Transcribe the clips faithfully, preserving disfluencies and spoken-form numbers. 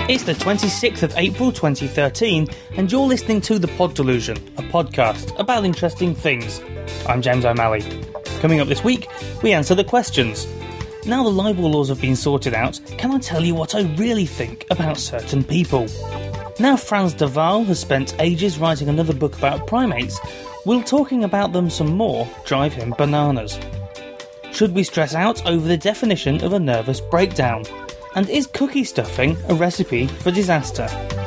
It's the twenty-sixth of April twenty thirteen, and you're listening to The Pod Delusion, a podcast about interesting things. I'm James O'Malley. Coming up this week, we answer the questions. Now the libel laws have been sorted out, can I tell you what I really think about certain people? Now Frans de Waal has spent ages writing another book about primates, will talking about them some more drive him bananas? Should we stress out over the definition of a nervous breakdown? And is cookie stuffing a recipe for disaster?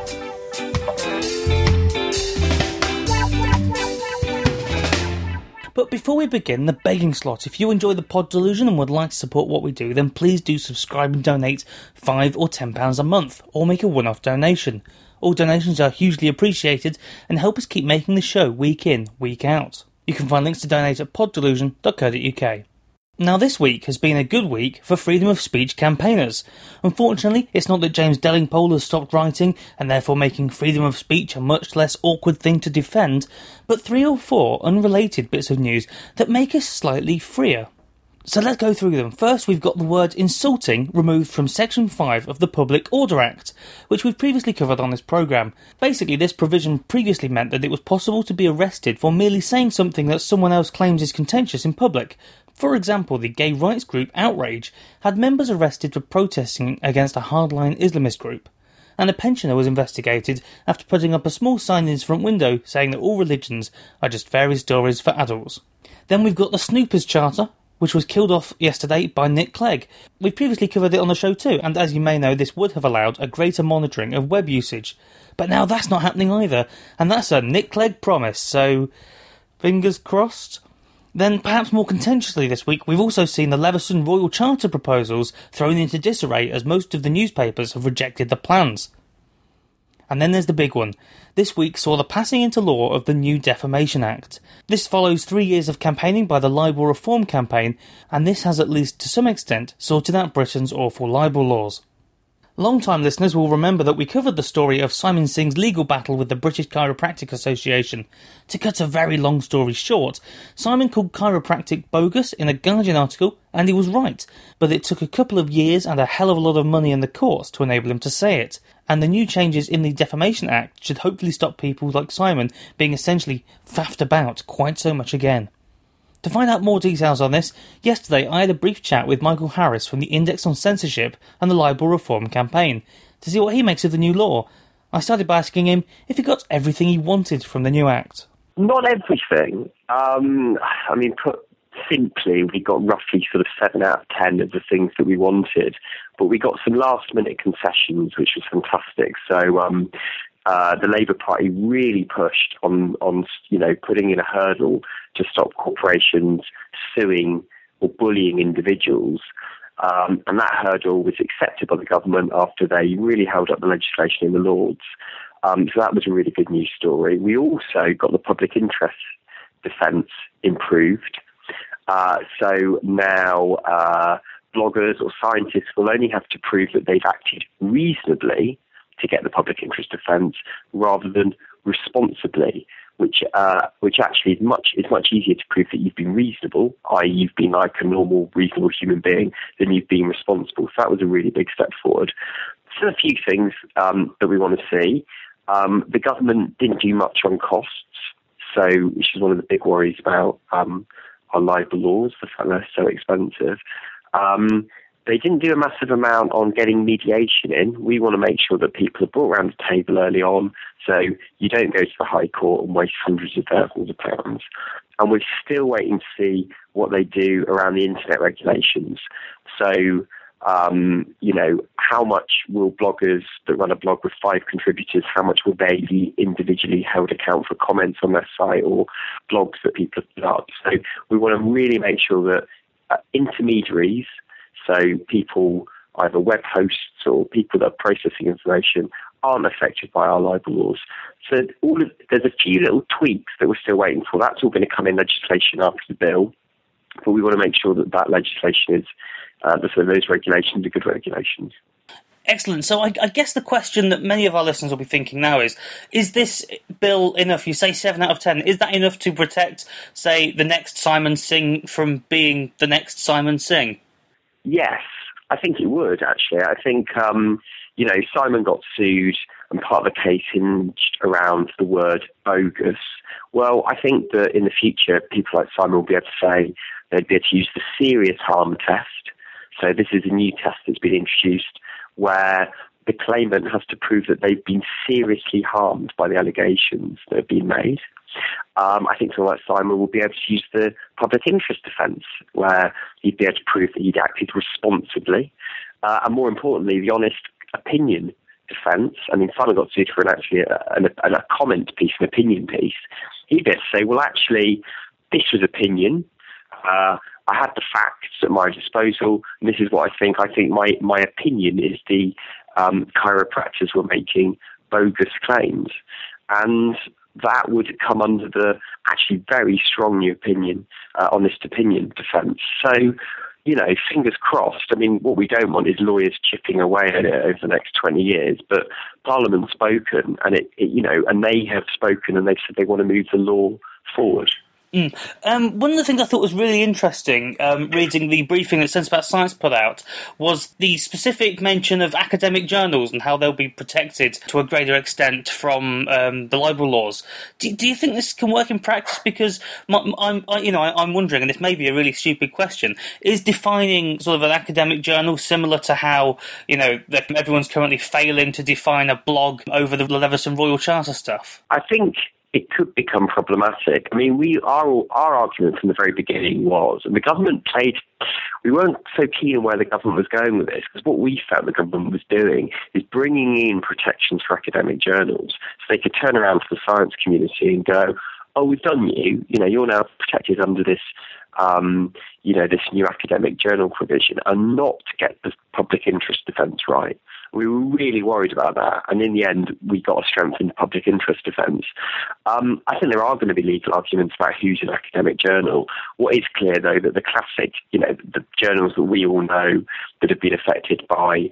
But before we begin, the begging slot. If you enjoy the Pod Delusion and would like to support what we do, then please do subscribe and donate five or ten pounds a month, or make a one-off donation. All donations are hugely appreciated and help us keep making the show week in, week out. You can find links to donate at pod delusion dot co dot uk. Now this week has been a good week for freedom of speech campaigners. Unfortunately, it's not that James Delingpole has stopped writing and therefore making freedom of speech a much less awkward thing to defend, but three or four unrelated bits of news that make us slightly freer. So let's go through them. First, we've got the word insulting removed from Section five of the Public Order Act, which we've previously covered on this programme. Basically, this provision previously meant that it was possible to be arrested for merely saying something that someone else claims is contentious in public. For example, the gay rights group Outrage had members arrested for protesting against a hardline Islamist group, and a pensioner was investigated after putting up a small sign in his front window saying that all religions are just fairy stories for adults. Then we've got the Snoopers Charter, which was killed off yesterday by Nick Clegg. We've previously covered it on the show too, and as you may know, this would have allowed a greater monitoring of web usage. But now that's not happening either, and that's a Nick Clegg promise, so fingers crossed. Then, perhaps more contentiously this week, we've also seen the Leveson Royal Charter proposals thrown into disarray as most of the newspapers have rejected the plans. And then there's the big one. This week saw the passing into law of the new Defamation Act. This follows three years of campaigning by the libel reform campaign, and this has at least to some extent sorted out Britain's awful libel laws. Long-time listeners will remember that we covered the story of Simon Singh's legal battle with the British Chiropractic Association. To cut a very long story short, Simon called chiropractic bogus in a Guardian article, and he was right, but it took a couple of years and a hell of a lot of money in the courts to enable him to say it, and the new changes in the Defamation Act should hopefully stop people like Simon being essentially faffed about quite so much again. To find out more details on this, yesterday I had a brief chat with Michael Harris from the Index on Censorship and the Libel Reform campaign to see what he makes of the new law. I started by asking him if he got everything he wanted from the new act. Not everything. Um, I mean, put simply, we got roughly sort of seven out of ten of the things that we wanted, but we got some last-minute concessions, which was fantastic. So um, uh, the Labour Party really pushed on, on, you know, putting in a hurdle to stop corporations suing or bullying individuals. Um, and that hurdle was accepted by the government after they really held up the legislation in the Lords. Um, so that was a really good news story. We also got the public interest defence improved. Uh, so now uh, bloggers or scientists will only have to prove that they've acted reasonably to get the public interest defence rather than responsibly, which uh, which actually is much is much easier to prove that you've been reasonable, that is you've been like a normal, reasonable human being, than you've been responsible. So that was a really big step forward. So a few things um, that we want to see. Um, the government didn't do much on costs, so which is one of the big worries about um, our libel laws, the fact they're so expensive. Um, They didn't do a massive amount on getting mediation in. We want to make sure that people are brought around the table early on, so you don't go to the High Court and waste hundreds of thousands of pounds. And we're still waiting to see what they do around the internet regulations. So, um, you know, how much will bloggers that run a blog with five contributors, how much will they be individually held account for comments on their site or blogs that people have put up? So we want to really make sure that uh, intermediaries, so people, either web hosts or people that are processing information, aren't affected by our libel laws. So all of, there's a few little tweaks that we're still waiting for. That's all going to come in legislation after the bill. But we want to make sure that that legislation is, uh, so those regulations are good regulations. Excellent. So I, I guess the question that many of our listeners will be thinking now is, is this bill enough? You say seven out of ten. Is that enough to protect, say, the next Simon Singh from being the next Simon Singh? Yes, I think it would, actually. I think, um, you know, Simon got sued and part of the case hinged around the word bogus. Well, I think that in the future, people like Simon will be able to say they'd be able to use the serious harm test. So this is a new test that's been introduced where the claimant has to prove that they've been seriously harmed by the allegations that have been made. Um, I think someone like Simon will be able to use the public interest defence, where he'd be able to prove that he'd acted responsibly. Uh, and more importantly, the honest opinion defence. I mean, Simon got sued for an actually a, a, a comment piece, an opinion piece. He'd be able to say, well, actually, this was opinion. Uh, I had the facts at my disposal, and this is what I think. I think my, my opinion is the um, chiropractors were making bogus claims. And that would come under the actually very strong new opinion, uh, honest opinion defence. So, you know, fingers crossed. I mean, what we don't want is lawyers chipping away at it over the next twenty years. But Parliament's spoken, and it, it you know, and they have spoken, and they've said they want to move the law forward. Mm. Um, one of the things I thought was really interesting, um, reading the briefing that Sense About Science put out, was the specific mention of academic journals and how they'll be protected to a greater extent from um, the libel laws. Do, do you think this can work in practice? Because my, I'm, I, you know, I, I'm wondering, and this may be a really stupid question, is defining sort of an academic journal similar to how, you know, that everyone's currently failing to define a blog over the Leveson Royal Charter stuff? I think it could become problematic. I mean, we our our argument from the very beginning was, and the government played, we weren't so keen on where the government was going with this, because what we felt the government was doing is bringing in protections for academic journals, so they could turn around to the science community and go, oh, we've done you, you know, you're now protected under this, um, you know, this new academic journal provision, and not to get the public interest defence right. We were really worried about that, and in the end, we got a strengthened public interest defence. Um, I think there are going to be legal arguments about who's an academic journal. What is clear, though, that the classic, you know, the journals that we all know that have been affected by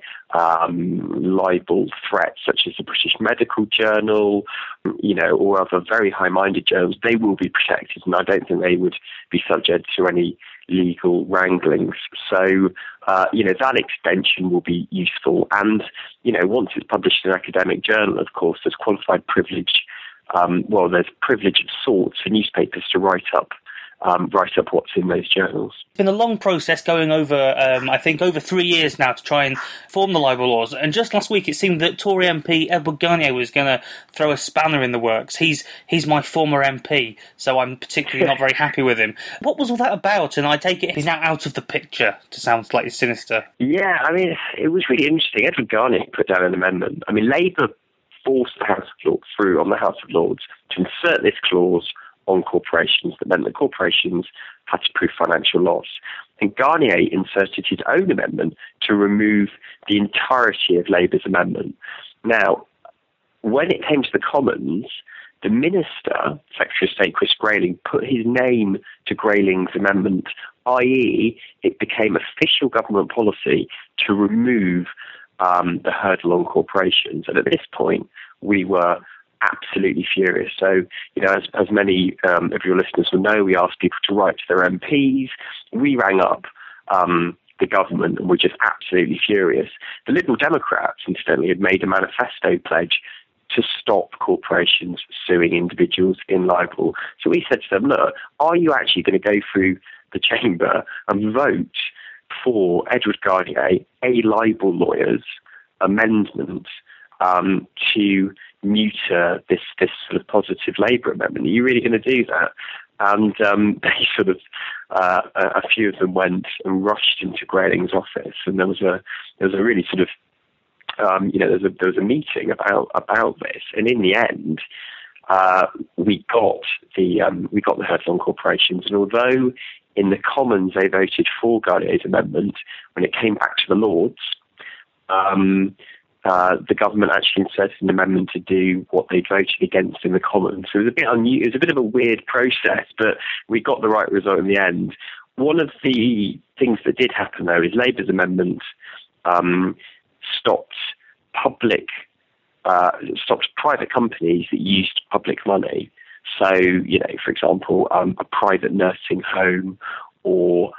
um, libel threats, such as the British Medical Journal, you know, or other very high-minded journals, they will be protected, and I don't think they would be subject to any legal wranglings. So, uh, you know, that extension will be useful. And, you know, once it's published in an academic journal, of course, there's qualified privilege. Um, well, there's privilege of sorts for newspapers to write up Um, write up what's in those journals. It's been a long process going over, um, I think, over three years now to try and form the libel laws. And just last week, it seemed that Tory M P Edward Garnier was going to throw a spanner in the works. He's he's my former M P, so I'm particularly not very happy with him. What was all that about? And I take it he's now out of the picture, to sound slightly sinister. Yeah, I mean, it was really interesting. Edward Garnier put down an amendment. I mean, Labour forced the House of Lords through on the House of Lords to insert this clause on corporations that meant that corporations had to prove financial loss. And Garnier inserted his own amendment to remove the entirety of Labour's amendment. Now, when it came to the Commons, the Minister, Secretary of State Chris Grayling, put his name to Grayling's amendment, that is it became official government policy to remove um, the hurdle on corporations. And at this point, we were absolutely furious. So, you know, as, as many um, of your listeners will know, we asked people to write to their M Ps. We rang up um, the government and were just absolutely furious. The Liberal Democrats, incidentally, had made a manifesto pledge to stop corporations suing individuals in libel. So we said to them, look, are you actually going to go through the chamber and vote for Edward Garnier, a libel lawyer's amendment um, to neuter this this sort of positive Labour amendment? Are you really going to do that? And um, they sort of, uh, a, a few of them went and rushed into Grayling's office, and there was a there was a really sort of, um, you know, there was a, there was a meeting about about this, and in the end, uh, we got the um, we got the hurdle on corporations, and although in the Commons they voted for Garnier's amendment, when it came back to the Lords, um, Uh, the government actually inserted an amendment to do what they voted against in the Commons. So it was a bit unu- it was a bit of a weird process, but we got the right result in the end. One of the things that did happen, though, is Labour's amendment um, stopped public, uh, stopped private companies that used public money. So, you know, for example, um, a private nursing home or a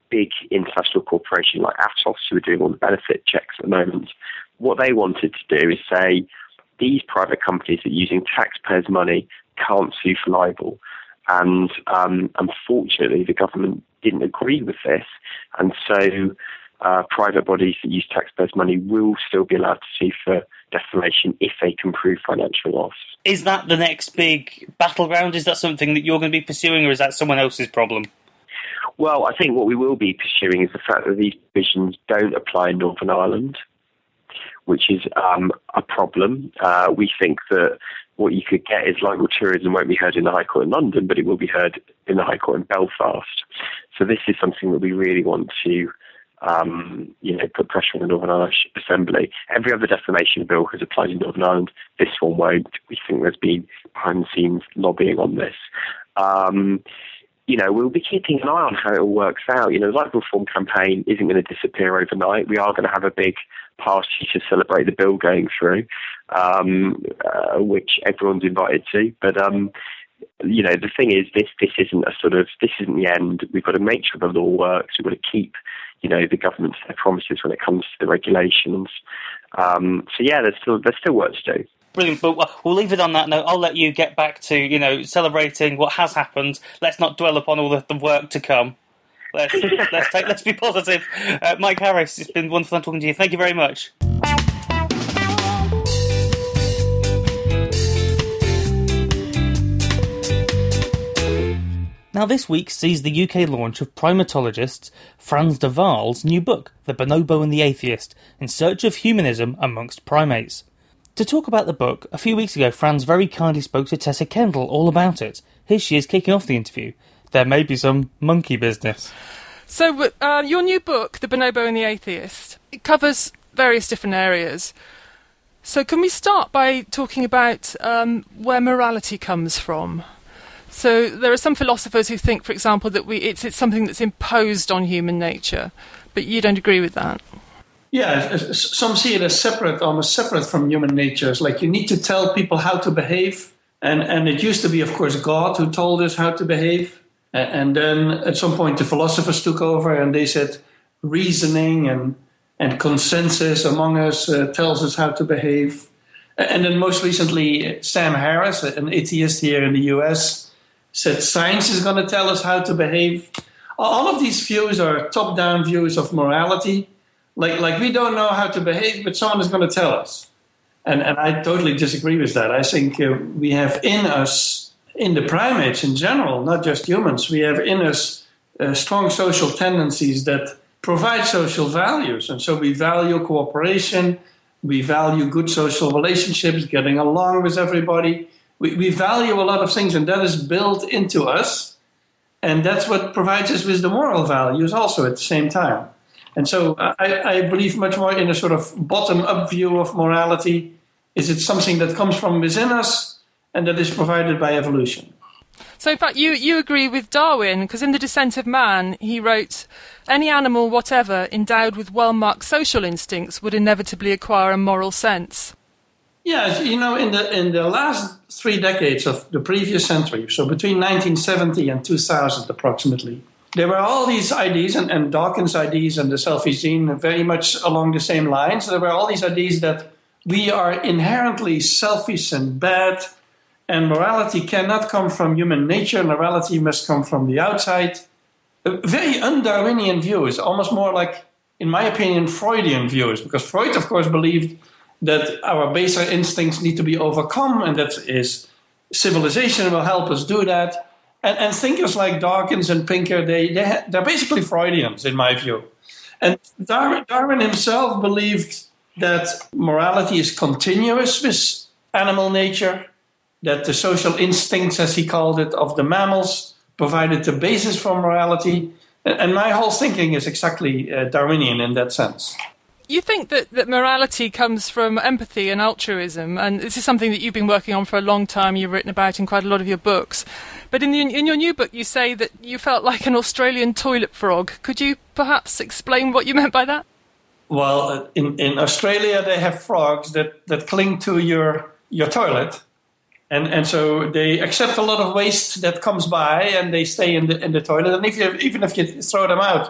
big international corporation like Atos, who are doing all the benefit checks at the moment, what they wanted to do is say, these private companies that are using taxpayers' money can't sue for libel. And um, unfortunately, the government didn't agree with this. And so uh, private bodies that use taxpayers' money will still be allowed to sue for defamation if they can prove financial loss. Is that the next big battleground? Is that something that you're going to be pursuing, or is that someone else's problem? Well, I think what we will be pursuing is the fact that these provisions don't apply in Northern Ireland, which is um, a problem. Uh, we think that what you could get is libel tourism won't be heard in the High Court in London, but it will be heard in the High Court in Belfast. So this is something that we really want to um, you know, put pressure on the Northern Irish Assembly. Every other defamation bill has applied in Northern Ireland. This one won't. We think there's been behind-the-scenes lobbying on this. Um, you know, we'll be keeping an eye on how it all works out. You know, the libel reform campaign isn't going to disappear overnight. We are going to have a big party to celebrate the bill going through, um, uh, which everyone's invited to. But, um, you know, the thing is, this this isn't a sort of, this isn't the end. We've got to make sure the law works. We've got to keep, you know, the government to their promises when it comes to the regulations. Um, so, yeah, there's still there's still work to do. Brilliant, but we'll leave it on that note. I'll let you get back to, you know, celebrating what has happened. Let's not dwell upon all the, the work to come. Let's let's take let's be positive. Uh, Mike Harris, it's been wonderful talking to you. Thank you very much. Now, this week sees the U K launch of primatologist Frans de Waal's new book, The Bonobo and the Atheist: In Search of Humanism Amongst Primates. To talk about the book, a few weeks ago, Frans very kindly spoke to Tessa Kendall all about it. Here she is kicking off the interview. There may be some monkey business. So, uh, your new book, The Bonobo and the Atheist, it covers various different areas. So can we start by talking about um, where morality comes from? So there are some philosophers who think, for example, that we it's, it's something that's imposed on human nature, but you don't agree with that. Yeah, some see it as separate, almost separate from human nature. It's like you need to tell people how to behave. And, and it used to be, of course, God who told us how to behave. And then at some point the philosophers took over and they said reasoning and, and consensus among us uh, tells us how to behave. And then most recently, Sam Harris, an atheist here in the U S, said science is going to tell us how to behave. All of these views are top-down views of morality. Like, like we don't know how to behave, but someone is going to tell us. And, and I totally disagree with that. I think uh, we have in us, in the primates in general, not just humans, we have in us uh, strong social tendencies that provide social values. And so we value cooperation, we value good social relationships, getting along with everybody. We, we value a lot of things, and that is built into us. And that's what provides us with the moral values also at the same time. And so I, I believe much more in a sort of bottom-up view of morality. Is it something that comes from within us and that is provided by evolution? So in fact, you, you agree with Darwin, because in The Descent of Man, he wrote, any animal whatever endowed with well-marked social instincts would inevitably acquire a moral sense. Yeah, you know, in the in the last three decades of the previous century, so between nineteen seventy and two thousand approximately, there were all these ideas, and, and Dawkins' ideas and the selfish gene very much along the same lines. There were all these ideas that we are inherently selfish and bad, and morality cannot come from human nature. Morality must come from the outside. Very un-Darwinian views, almost more like, in my opinion, Freudian views, because Freud, of course, believed that our baser instincts need to be overcome, and that is civilization will help us do that. And, and thinkers like Dawkins and Pinker, they, they ha- they're basically Freudians, in my view. And Darwin, Darwin himself believed that morality is continuous with animal nature, that the social instincts, as he called it, of the mammals provided the basis for morality. And, and my whole thinking is exactly uh, Darwinian in that sense. You think that, that morality comes from empathy and altruism, and this is something that you've been working on for a long time, you've written about in quite a lot of your books. But in, the, in your new book, you say that you felt like an Australian toilet frog. Could you perhaps explain what you meant by that? Well, in, in Australia, they have frogs that, that cling to your your toilet. And and so they accept a lot of waste that comes by, and they stay in the in the toilet. And if you, even if you throw them out,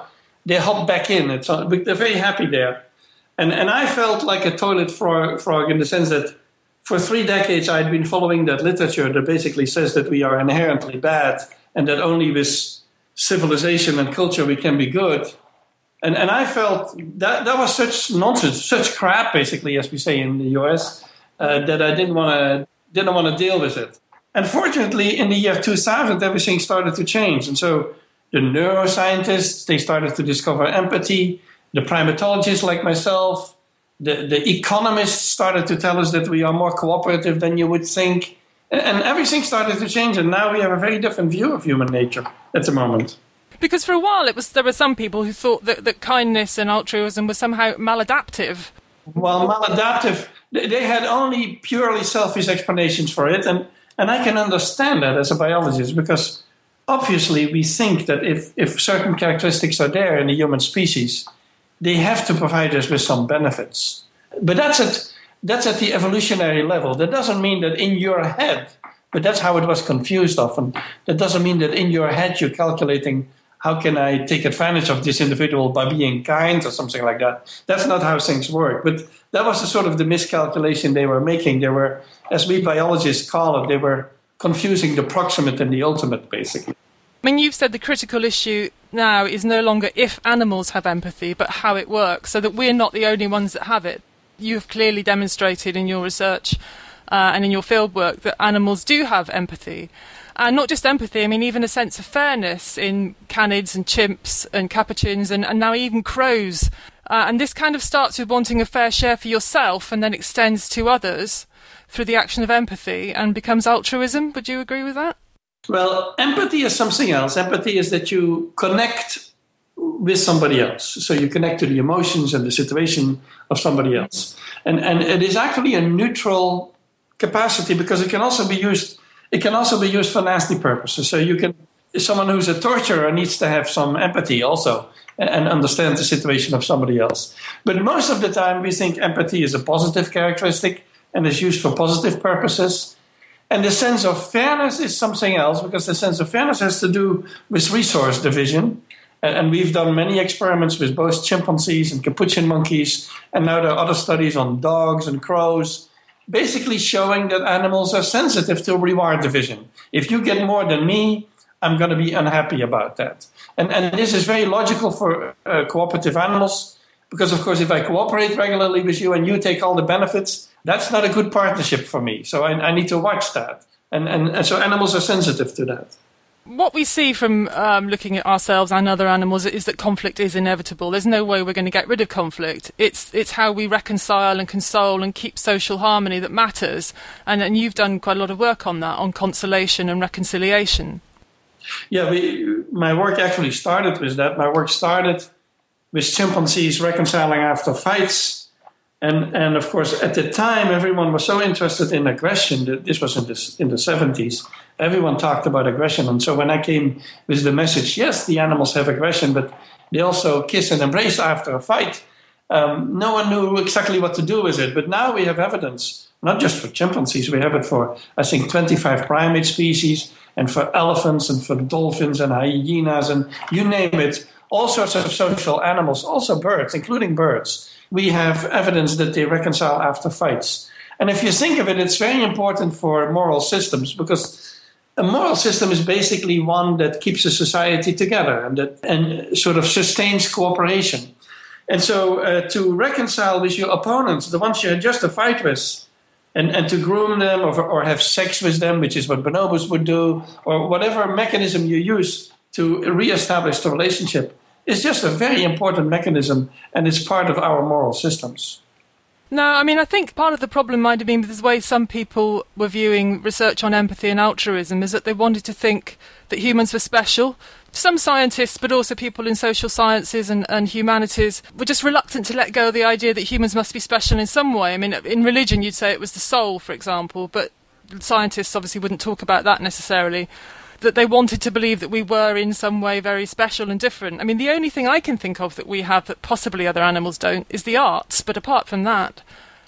they hop back in. It's, they're very happy there. And, and I felt like a toilet frog, frog in the sense that for three decades I'd been following that literature that basically says that we are inherently bad and that only with civilization and culture we can be good. And and I felt that that was such nonsense, such crap, basically, as we say in the U S, uh, that I didn't want to didn't want to deal with it. Unfortunately, in the year two thousand, everything started to change, and so the neuroscientists, they started to discover empathy. The primatologists, like myself, the the economists started to tell us that we are more cooperative than you would think, and, and everything started to change. And now we have a very different view of human nature at the moment. Because for a while, it was there were some people who thought that, that kindness and altruism was somehow maladaptive. Well, maladaptive, they had only purely selfish explanations for it, and, and I can understand that as a biologist, because obviously we think that if, if certain characteristics are there in the human species, they have to provide us with some benefits. But that's at, that's at the evolutionary level. That doesn't mean that in your head, but that's how it was confused often, that doesn't mean that in your head you're calculating, how can I take advantage of this individual by being kind or something like that? That's not how things work. But that was the sort of the miscalculation they were making. They were, as we biologists call it, they were confusing the proximate and the ultimate, basically. I mean, you've said the critical issue now is no longer if animals have empathy, but how it works, so that we're not the only ones that have it. You've clearly demonstrated in your research uh, and in your fieldwork that animals do have empathy. And not just empathy, I mean, even a sense of fairness in canids and chimps and capuchins and, and now even crows. Uh, and this kind of starts with wanting a fair share for yourself and then extends to others through the action of empathy and becomes altruism. Would you agree with that? Well, empathy is something else. Empathy is that you connect with somebody else. So you connect to the emotions and the situation of somebody else. And, and it is actually a neutral capacity because it can also be used It can also be used for nasty purposes. So you can, someone who's a torturer needs to have some empathy also and understand the situation of somebody else. But most of the time we think empathy is a positive characteristic and is used for positive purposes. And the sense of fairness is something else, because the sense of fairness has to do with resource division. And we've done many experiments with both chimpanzees and capuchin monkeys, and now there are other studies on dogs and crows, basically showing that animals are sensitive to reward division. If you get more than me, I'm going to be unhappy about that. And, and this is very logical for uh, cooperative animals, because, of course, if I cooperate regularly with you and you take all the benefits, that's not a good partnership for me. So I, I need to watch that. And, and, and so animals are sensitive to that. What we see from um, looking at ourselves and other animals is that conflict is inevitable. There's no way we're going to get rid of conflict. It's it's how we reconcile and console and keep social harmony that matters. And, and you've done quite a lot of work on that, on consolation and reconciliation. Yeah, we, my work actually started with that. My work started with chimpanzees reconciling after fights. And, and of course, at the time, everyone was so interested in aggression. That this was in the, in the seventies. Everyone talked about aggression. And so when I came with the message, yes, the animals have aggression, but they also kiss and embrace after a fight, um, no one knew exactly what to do with it. But now we have evidence, not just for chimpanzees, we have it for, I think, twenty-five primate species, and for elephants and for dolphins and hyenas and you name it, all sorts of social animals, also birds, including birds. We have evidence that they reconcile after fights. And if you think of it, it's very important for moral systems, because a moral system is basically one that keeps a society together and that and sort of sustains cooperation. And so uh, to reconcile with your opponents, the ones you had just a fight with, and, and to groom them or, or have sex with them, which is what bonobos would do, or whatever mechanism you use to reestablish the relationship, is just a very important mechanism, and it's part of our moral systems. No, I mean, I think part of the problem might have been with the way some people were viewing research on empathy and altruism is that they wanted to think that humans were special. Some scientists, but also people in social sciences and, and humanities, were just reluctant to let go of the idea that humans must be special in some way. I mean, in religion, you'd say it was the soul, for example, but scientists obviously wouldn't talk about that necessarily. That they wanted to believe that we were in some way very special and different. I mean, the only thing I can think of that we have that possibly other animals don't is the arts. But apart from that,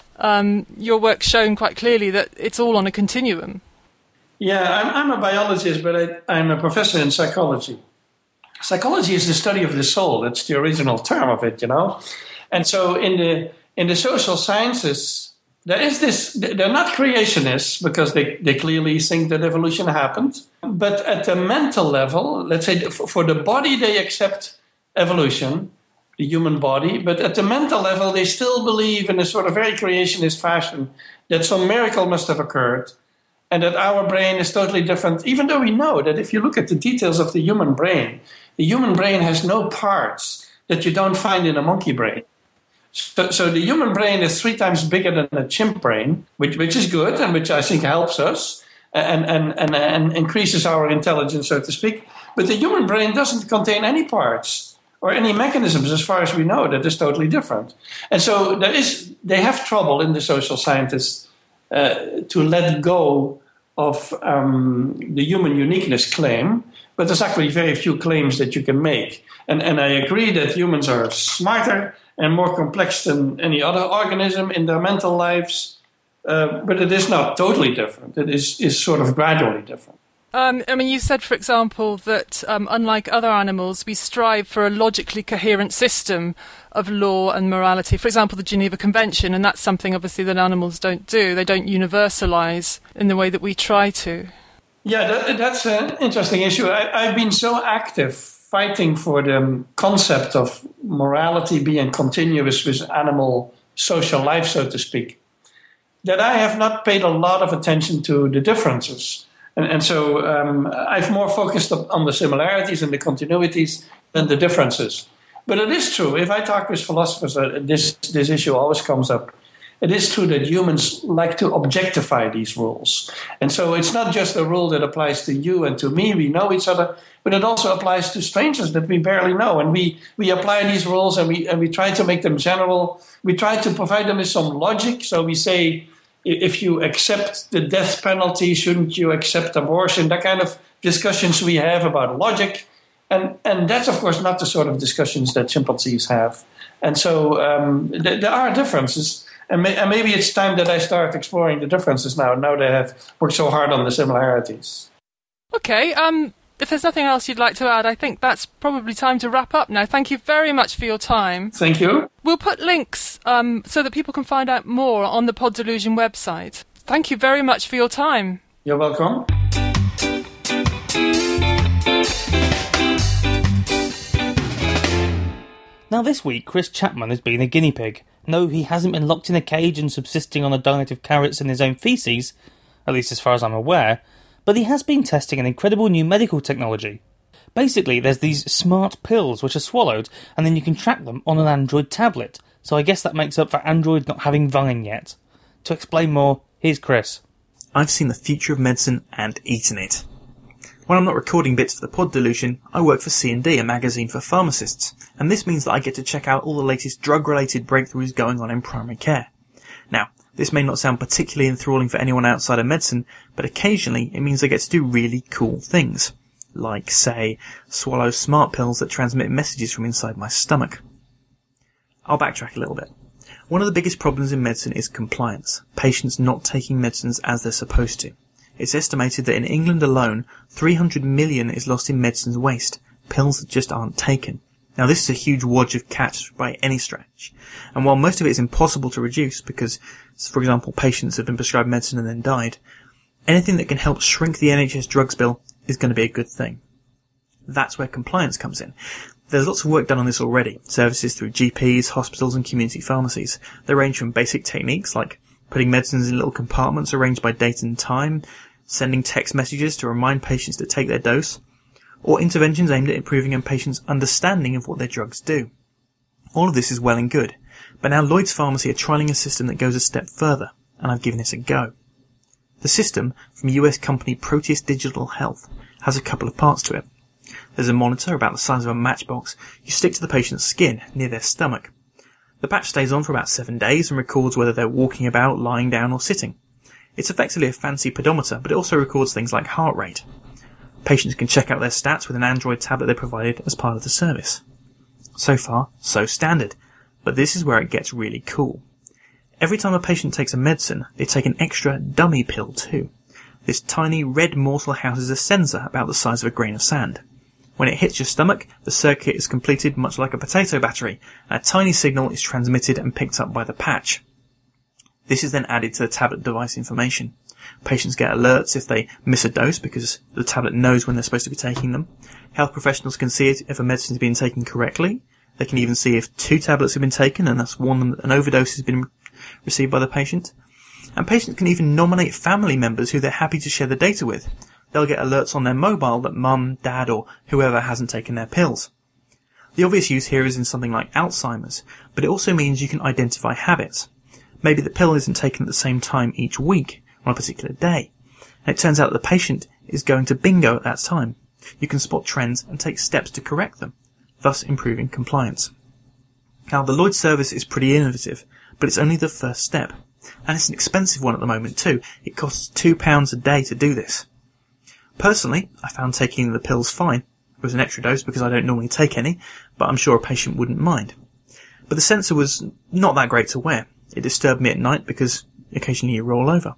um, your work's shown quite clearly that it's all on a continuum. Yeah, I'm, I'm a biologist, but I, I'm a professor in psychology. psychology is the study of the soul. That's the original term of it, you know. And so in the in the social sciences, there is this, they're not creationists because they, they clearly think that evolution happened. But at the mental level, let's say for the body, they accept evolution, the human body. But at the mental level, they still believe in a sort of very creationist fashion that some miracle must have occurred and that our brain is totally different, even though we know that if you look at the details of the human brain, the human brain has no parts that you don't find in a monkey brain. So, so the human brain is three times bigger than a chimp brain, which, which is good and which I think helps us and, and, and, and increases our intelligence, so to speak. But the human brain doesn't contain any parts or any mechanisms, as far as we know, that is totally different. And so there is, they have trouble in the social scientists uh, to let go of um, the human uniqueness claim, but there's actually very few claims that you can make. And, and I agree that humans are smarter and more complex than any other organism in their mental lives, uh, but it is not totally different. It is, is sort of gradually different. Um, I mean, you said, for example, that um, unlike other animals, we strive for a logically coherent system of law and morality. For example, the Geneva Convention, and that's something, obviously, that animals don't do. They don't universalize in the way that we try to. Yeah, that, that's an interesting issue. I, I've been so active fighting for the concept of morality being continuous with animal social life, so to speak, that I have not paid a lot of attention to the differences. And, and so um, I've more focused on the similarities and the continuities than the differences. But it is true, if I talk with philosophers, uh, this, this issue always comes up. It is true that humans like to objectify these rules. And so it's not just a rule that applies to you and to me, we know each other, but it also applies to strangers that we barely know. And we, we apply these rules and we, and we try to make them general. We try to provide them with some logic. So we say, if you accept the death penalty, shouldn't you accept abortion? That kind of discussions we have about logic. And, and that's, of course, not the sort of discussions that chimpanzees have. And so um, th- there are differences. And, may- and maybe it's time that I start exploring the differences now, now they have worked so hard on the similarities. Okay, um, if there's nothing else you'd like to add, I think that's probably time to wrap up now. Thank you very much for your time. Thank you. We'll put links um, so that people can find out more on the Pod Delusion website. Thank you very much for your time. You're welcome. Now this week, Chris Chapman has been a guinea pig. No, he hasn't been locked in a cage and subsisting on a diet of carrots and his own faeces, at least as far as I'm aware, but he has been testing an incredible new medical technology. Basically, there's these smart pills which are swallowed, and then you can track them on an Android tablet, so I guess that makes up for Android not having Vine yet. To explain more, here's Chris. I've seen the future of medicine and eaten it. When I'm not recording bits for the Pod Delusion, I work for C and D, a magazine for pharmacists, and this means that I get to check out all the latest drug-related breakthroughs going on in primary care. Now, this may not sound particularly enthralling for anyone outside of medicine, but occasionally it means I get to do really cool things. Like, say, swallow smart pills that transmit messages from inside my stomach. I'll backtrack a little bit. One of the biggest problems in medicine is compliance, patients not taking medicines as they're supposed to. It's estimated that in England alone, three hundred million is lost in medicines waste, pills that just aren't taken. Now this is a huge wodge of cash by any stretch, and while most of it is impossible to reduce because, for example, patients have been prescribed medicine and then died, anything that can help shrink the N H S drugs bill is going to be a good thing. That's where compliance comes in. There's lots of work done on this already, services through G Ps, hospitals and community pharmacies. They range from basic techniques like putting medicines in little compartments arranged by date and time, sending text messages to remind patients to take their dose, or interventions aimed at improving a patient's understanding of what their drugs do. All of this is well and good, but now Lloyd's Pharmacy are trialling a system that goes a step further, and I've given this a go. The system, from U S company Proteus Digital Health, has a couple of parts to it. There's a monitor about the size of a matchbox you stick to the patient's skin, near their stomach. The patch stays on for about seven days and records whether they're walking about, lying down or sitting. It's effectively a fancy pedometer, but it also records things like heart rate. Patients can check out their stats with an Android tablet they provided as part of the service. So far, so standard, but this is where it gets really cool. Every time a patient takes a medicine, they take an extra dummy pill too. This tiny red morsel houses a sensor about the size of a grain of sand. When it hits your stomach, the circuit is completed much like a potato battery, and a tiny signal is transmitted and picked up by the patch. This is then added to the tablet device information. Patients get alerts if they miss a dose because the tablet knows when they're supposed to be taking them. Health professionals can see it if a medicine is being taken correctly. They can even see if two tablets have been taken and thus warn them that an overdose has been received by the patient. And patients can even nominate family members who they're happy to share the data with. They'll get alerts on their mobile that mum, dad or whoever hasn't taken their pills. The obvious use here is in something like Alzheimer's, but it also means you can identify habits. Maybe the pill isn't taken at the same time each week on a particular day, and it turns out that the patient is going to bingo at that time. You can spot trends and take steps to correct them, thus improving compliance. Now, the Lloyd service is pretty innovative, but it's only the first step, and it's an expensive one at the moment too. It costs two pounds a day to do this. Personally, I found taking the pills fine. It was an extra dose because I don't normally take any, but I'm sure a patient wouldn't mind. But the sensor was not that great to wear. It disturbed me at night because occasionally you roll over.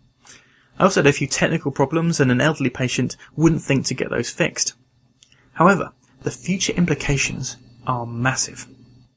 I also had a few technical problems and an elderly patient wouldn't think to get those fixed. However, the future implications are massive.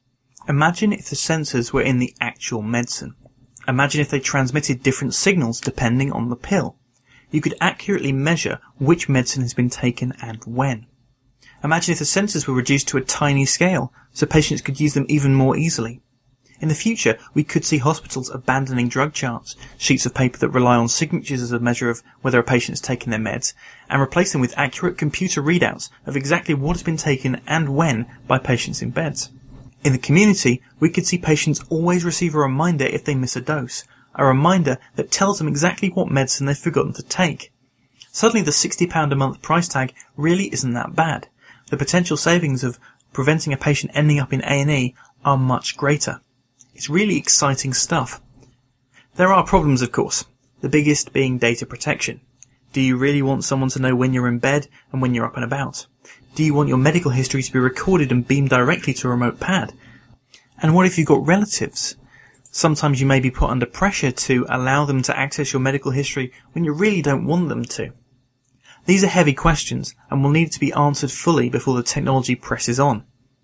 Imagine if the sensors were in the actual medicine. Imagine if they transmitted different signals depending on the pill. You could accurately measure which medicine has been taken and when. Imagine if the sensors were reduced to a tiny scale so patients could use them even more easily. In the future, we could see hospitals abandoning drug charts, sheets of paper that rely on signatures as a measure of whether a patient has taken their meds, and replace them with accurate computer readouts of exactly what has been taken and when by patients in beds. In the community, we could see patients always receive a reminder if they miss a dose, a reminder that tells them exactly what medicine they've forgotten to take. Suddenly the sixty pounds a month price tag really isn't that bad. The potential savings of preventing a patient ending up in A and E are much greater. It's really exciting stuff. There are problems, of course, the biggest being data protection. Do you really want someone to know when you're in bed and when you're up and about? Do you want your medical history to be recorded and beamed directly to a remote pad? And what if you've got relatives? Sometimes you may be put under pressure to allow them to access your medical history when you really don't want them to. These are heavy questions and will need to be answered fully before the technology presses on.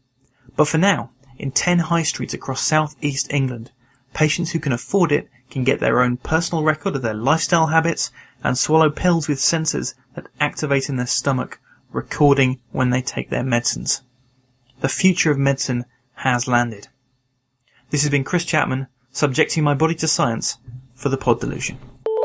But for now, in ten high streets across South East England, patients who can afford it can get their own personal record of their lifestyle habits and swallow pills with sensors that activate in their stomach, recording when they take their medicines. The future of medicine has landed. This has been Chris Chapman, subjecting my body to science for the Pod Delusion.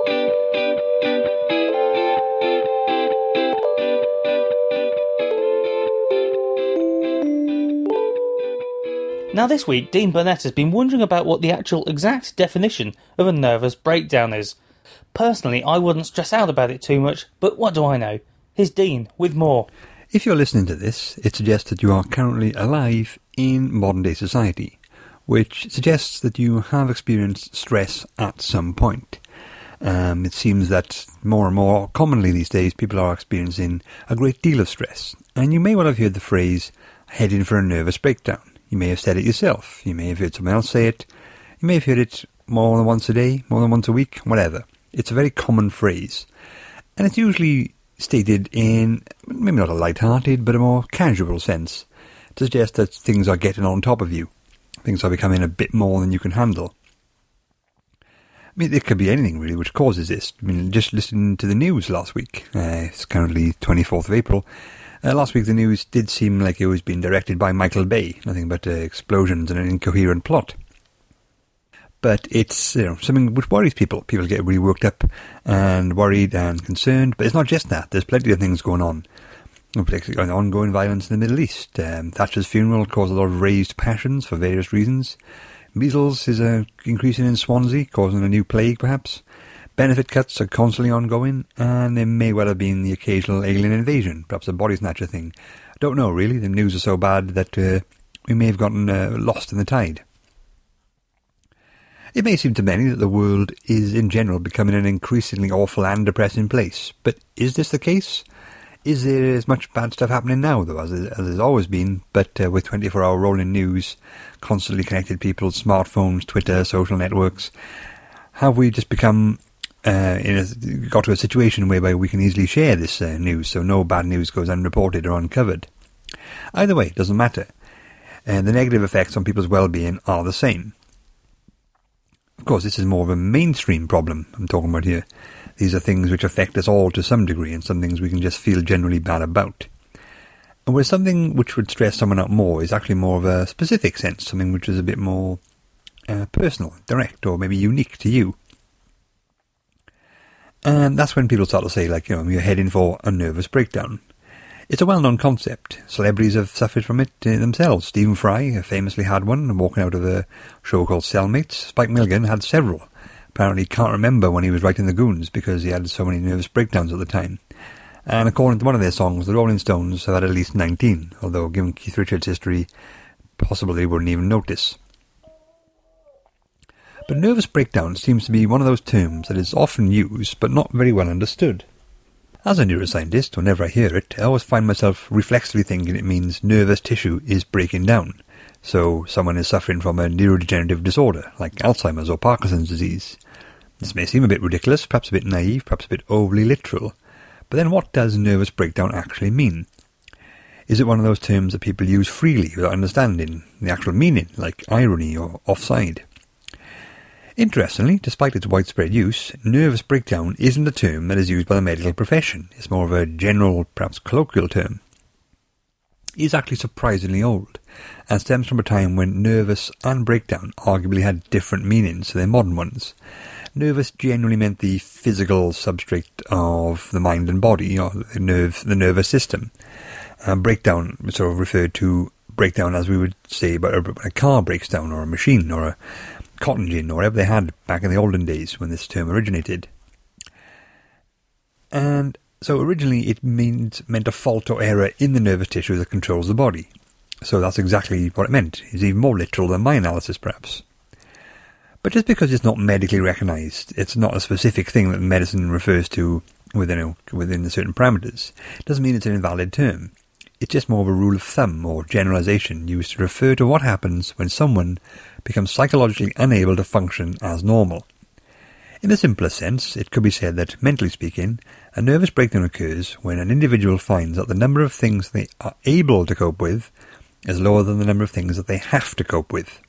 Now this week, Dean Burnett has been wondering about what the actual exact definition of a nervous breakdown is. Personally, I wouldn't stress out about it too much, but what do I know? Here's Dean with more. If you're listening to this, it suggests that you are currently alive in modern-day society, which suggests that you have experienced stress at some point. Um, it seems that more and more commonly these days people are experiencing a great deal of stress, and you may well have heard the phrase, heading for a nervous breakdown. You may have said it yourself, you may have heard someone else say it, you may have heard it more than once a day, more than once a week, whatever. It's a very common phrase, and it's usually stated in maybe not a light-hearted but a more casual sense, to suggest that things are getting on top of you. Things are becoming a bit more than you can handle. I mean, it could be anything really which causes this. I mean, just listening to the news last week, uh, it's currently twenty-fourth of April, uh, last week the news did seem like it was being directed by Michael Bay, nothing but uh, explosions and an incoherent plot. But it's you know something which worries people. People get really worked up and worried and concerned, but it's not just that. There's plenty of things going on. Particularly ongoing violence in the Middle East. Um, Thatcher's funeral caused a lot of raised passions for various reasons. Measles is uh, increasing in Swansea, causing a new plague perhaps. Benefit cuts are constantly ongoing, and there may well have been the occasional alien invasion, perhaps a body snatcher thing. I don't know really, the news is so bad that uh, we may have gotten uh, lost in the tide. It may seem to many that the world is in general becoming an increasingly awful and depressing place, but is this the case? Is there as much bad stuff happening now, though, as, as there's always been, but uh, with twenty-four hour rolling news, constantly connected people, smartphones, Twitter, social networks? Have we just become, uh, in a, got to a situation whereby we can easily share this uh, news, so no bad news goes unreported or uncovered? Either way, it doesn't matter. And the negative effects on people's well-being are the same. Of course, this is more of a mainstream problem I'm talking about here. These are things which affect us all to some degree, and some things we can just feel generally bad about. And where something which would stress someone out more is actually more of a specific sense, something which is a bit more uh, personal, direct, or maybe unique to you. And that's when people start to say, like, you know, you're heading for a nervous breakdown. It's a well-known concept. Celebrities have suffered from it uh, themselves. Stephen Fry famously had one, walking out of a show called Cellmates. Spike Milligan had several. Apparently he can't remember when he was writing The Goons because he had so many nervous breakdowns at the time. And according to one of their songs, the Rolling Stones have had at least nineteen, although given Keith Richards' history, possibly wouldn't even notice. But nervous breakdown seems to be one of those terms that is often used but not very well understood. As a neuroscientist, whenever I hear it, I always find myself reflexively thinking it means nervous tissue is breaking down. So someone is suffering from a neurodegenerative disorder, like Alzheimer's or Parkinson's disease. This may seem a bit ridiculous, perhaps a bit naive, perhaps a bit overly literal. But then what does nervous breakdown actually mean? Is it one of those terms that people use freely without understanding the actual meaning, like irony or offside? Interestingly, despite its widespread use, nervous breakdown isn't a term that is used by the medical profession. It's more of a general, perhaps colloquial term. It is actually surprisingly old, and stems from a time when nervous and breakdown arguably had different meanings to their modern ones. Nervous generally meant the physical substrate of the mind and body, or the nerve, the nervous system. Uh, breakdown sort of referred to breakdown as we would say about a, a car breaks down, or a machine, or a cotton gin, or whatever they had back in the olden days when this term originated. And so originally it means, meant a fault or error in the nervous tissue that controls the body. So that's exactly what it meant. It's even more literal than my analysis, perhaps. But just because it's not medically recognised, it's not a specific thing that medicine refers to within, you know, within the certain parameters, it doesn't mean it's an invalid term. It's just more of a rule of thumb or generalisation used to refer to what happens when someone becomes psychologically unable to function as normal. In the simplest sense, it could be said that, mentally speaking, a nervous breakdown occurs when an individual finds that the number of things they are able to cope with is lower than the number of things that they have to cope with.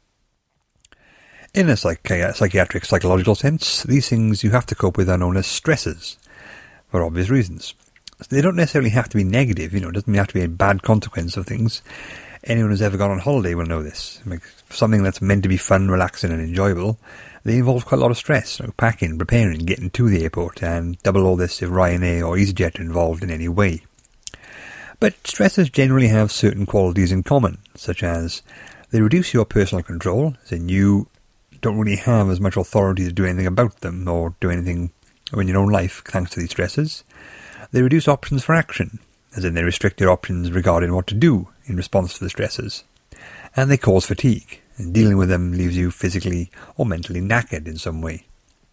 In a psychi- psychiatric psychological sense, these things you have to cope with are known as stresses, for obvious reasons. They don't necessarily have to be negative, you know, it doesn't have to be a bad consequence of things. Anyone who's ever gone on holiday will know this. Like, something that's meant to be fun, relaxing and enjoyable, they involve quite a lot of stress, you know, packing, preparing, getting to the airport, and double all this if Ryanair or EasyJet are involved in any way. But stresses generally have certain qualities in common, such as they reduce your personal control, as in you don't really have as much authority to do anything about them or do anything in your own life thanks to these stresses. They reduce options for action, as in they restrict your options regarding what to do in response to the stresses. And they cause fatigue, and dealing with them leaves you physically or mentally knackered in some way.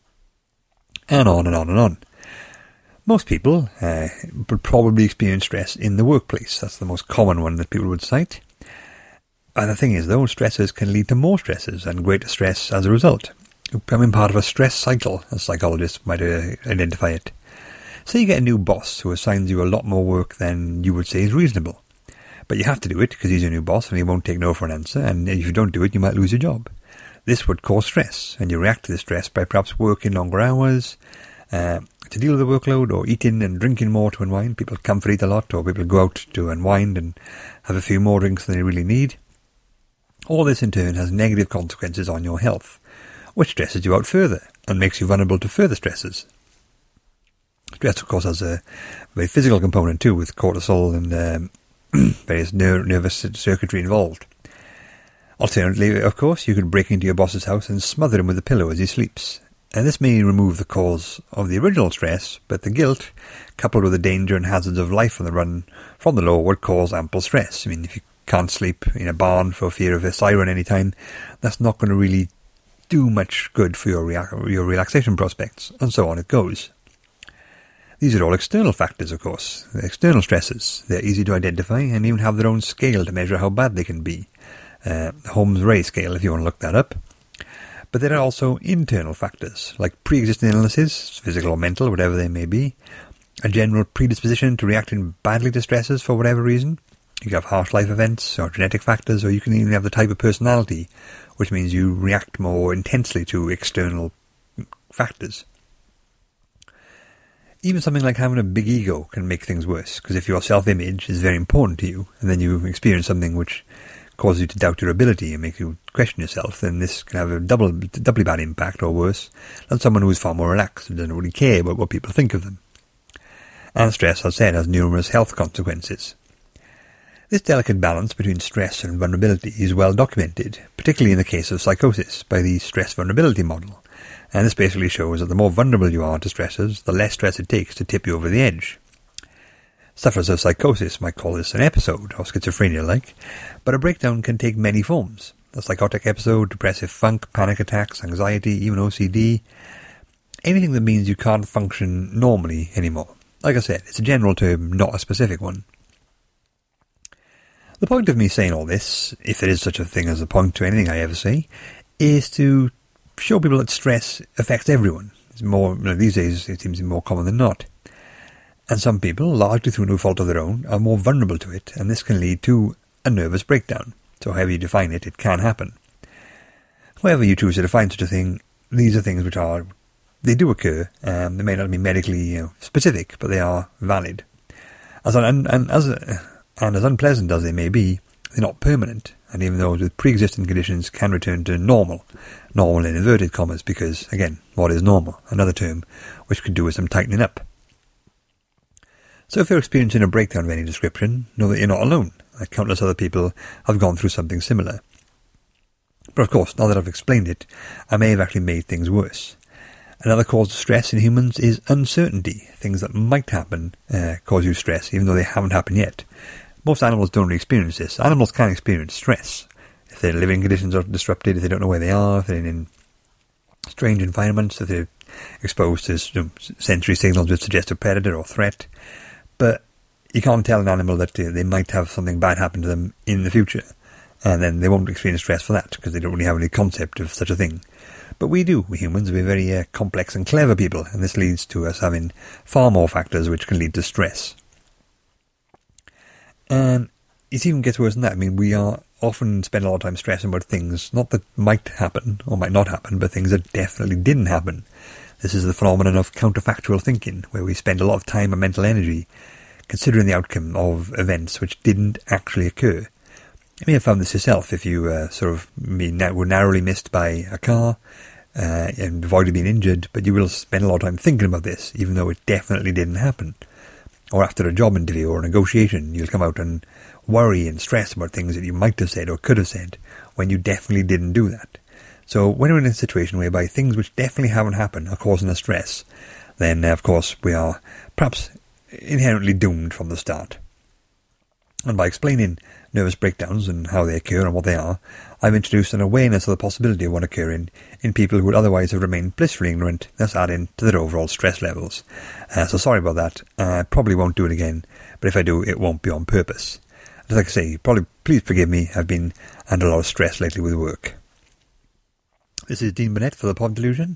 And on and on and on. Most people uh, would probably experience stress in the workplace. That's the most common one that people would cite. And the thing is, though, stresses can lead to more stresses and greater stress as a result, becoming part of a stress cycle, as psychologists might uh, identify it. Say you get a new boss who assigns you a lot more work than you would say is reasonable. But you have to do it because he's your new boss and he won't take no for an answer, and if you don't do it you might lose your job. This would cause stress, and you react to the stress by perhaps working longer hours uh, to deal with the workload, or eating and drinking more to unwind. People comfort eat a lot, or people go out to unwind and have a few more drinks than they really need. All this in turn has negative consequences on your health, which stresses you out further and makes you vulnerable to further stresses. Stress, of course, has a very physical component too, with cortisol and um, various ner- nervous circuitry involved. Alternatively, of course, you could break into your boss's house and smother him with a pillow as he sleeps. And this may remove the cause of the original stress, but the guilt, coupled with the danger and hazards of life on the run from the law, would cause ample stress. I mean, if you can't sleep in a barn for fear of a siren any time, that's not going to really do much good for your rea- your relaxation prospects, and so on it goes. These are all external factors, of course. They're external stresses. They're easy to identify and even have their own scale to measure how bad they can be. Uh, the Holmes-Ray scale, if you want to look that up. But there are also internal factors, like pre-existing illnesses, physical or mental, whatever they may be, a general predisposition to reacting badly to stresses for whatever reason, You can have harsh life events or genetic factors, or you can even have the type of personality, which means you react more intensely to external factors. Even something like having a big ego can make things worse, because if your self-image is very important to you, and then you experience something which causes you to doubt your ability and make you question yourself, then this can have a double, doubly bad impact, or worse, than someone who is far more relaxed and doesn't really care about what people think of them. And stress, as I said, has numerous health consequences. This delicate balance between stress and vulnerability is well documented, particularly in the case of psychosis, by the stress vulnerability model. And this basically shows that the more vulnerable you are to stressors, the less stress it takes to tip you over the edge. Sufferers of psychosis might call this an episode, or schizophrenia-like, but a breakdown can take many forms. A psychotic episode, depressive funk, panic attacks, anxiety, even O C D. Anything that means you can't function normally anymore. Like I said, it's a general term, not a specific one. The point of me saying all this, if there is such a thing as a point to anything I ever say, is to show people that stress affects everyone. It's more, you know, these days it seems more common than not. And some people, largely through no fault of their own, are more vulnerable to it, and this can lead to a nervous breakdown. So however you define it, it can happen. However you choose to define such a thing, these are things which are, they do occur, and they may not be medically you know, specific, but they are valid. As un, and, as, and as unpleasant as they may be, they're not permanent, and even those with pre-existing conditions can return to normal. Normal in inverted commas, because, again, what is normal? Another term which could do with some tightening up. So if you're experiencing a breakdown of any description, know that you're not alone. Like countless other people have gone through something similar. But of course, now that I've explained it, I may have actually made things worse. Another cause of stress in humans is uncertainty. Things that might happen uh, cause you stress, even though they haven't happened yet. Most animals don't really experience this. Animals can experience stress. If their living conditions are disrupted, if they don't know where they are, if they're in strange environments, if they're exposed to you know, sensory signals which suggest a predator or threat. But you can't tell an animal that uh, they might have something bad happen to them in the future. And then they won't experience stress for that, because they don't really have any concept of such a thing. But we do, we humans. We're very uh, complex and clever people, and this leads to us having far more factors which can lead to stress. And it even gets worse than that. I mean, we are often spend a lot of time stressing about things, not that might happen or might not happen, but things that definitely didn't happen. This is the phenomenon of counterfactual thinking, where we spend a lot of time and mental energy considering the outcome of events which didn't actually occur. You may have found this yourself if you uh, sort of were narrowly missed by a car uh, and avoided being injured, but you will spend a lot of time thinking about this, even though it definitely didn't happen. Or after a job interview or a negotiation, you'll come out and worry and stress about things that you might have said or could have said when you definitely didn't do that. So when we're in a situation whereby things which definitely haven't happened are causing us stress, then uh, of course we are perhaps inherently doomed from the start. And by explaining nervous breakdowns and how they occur and what they are, I've introduced an awareness of the possibility of one occurring in people who would otherwise have remained blissfully ignorant, thus adding to their overall stress levels. Uh, so sorry about that. I uh, probably won't do it again, but if I do, it won't be on purpose. As I say, probably please forgive me. I've been under a lot of stress lately with work. This is Dean Burnett for the Pod Delusion.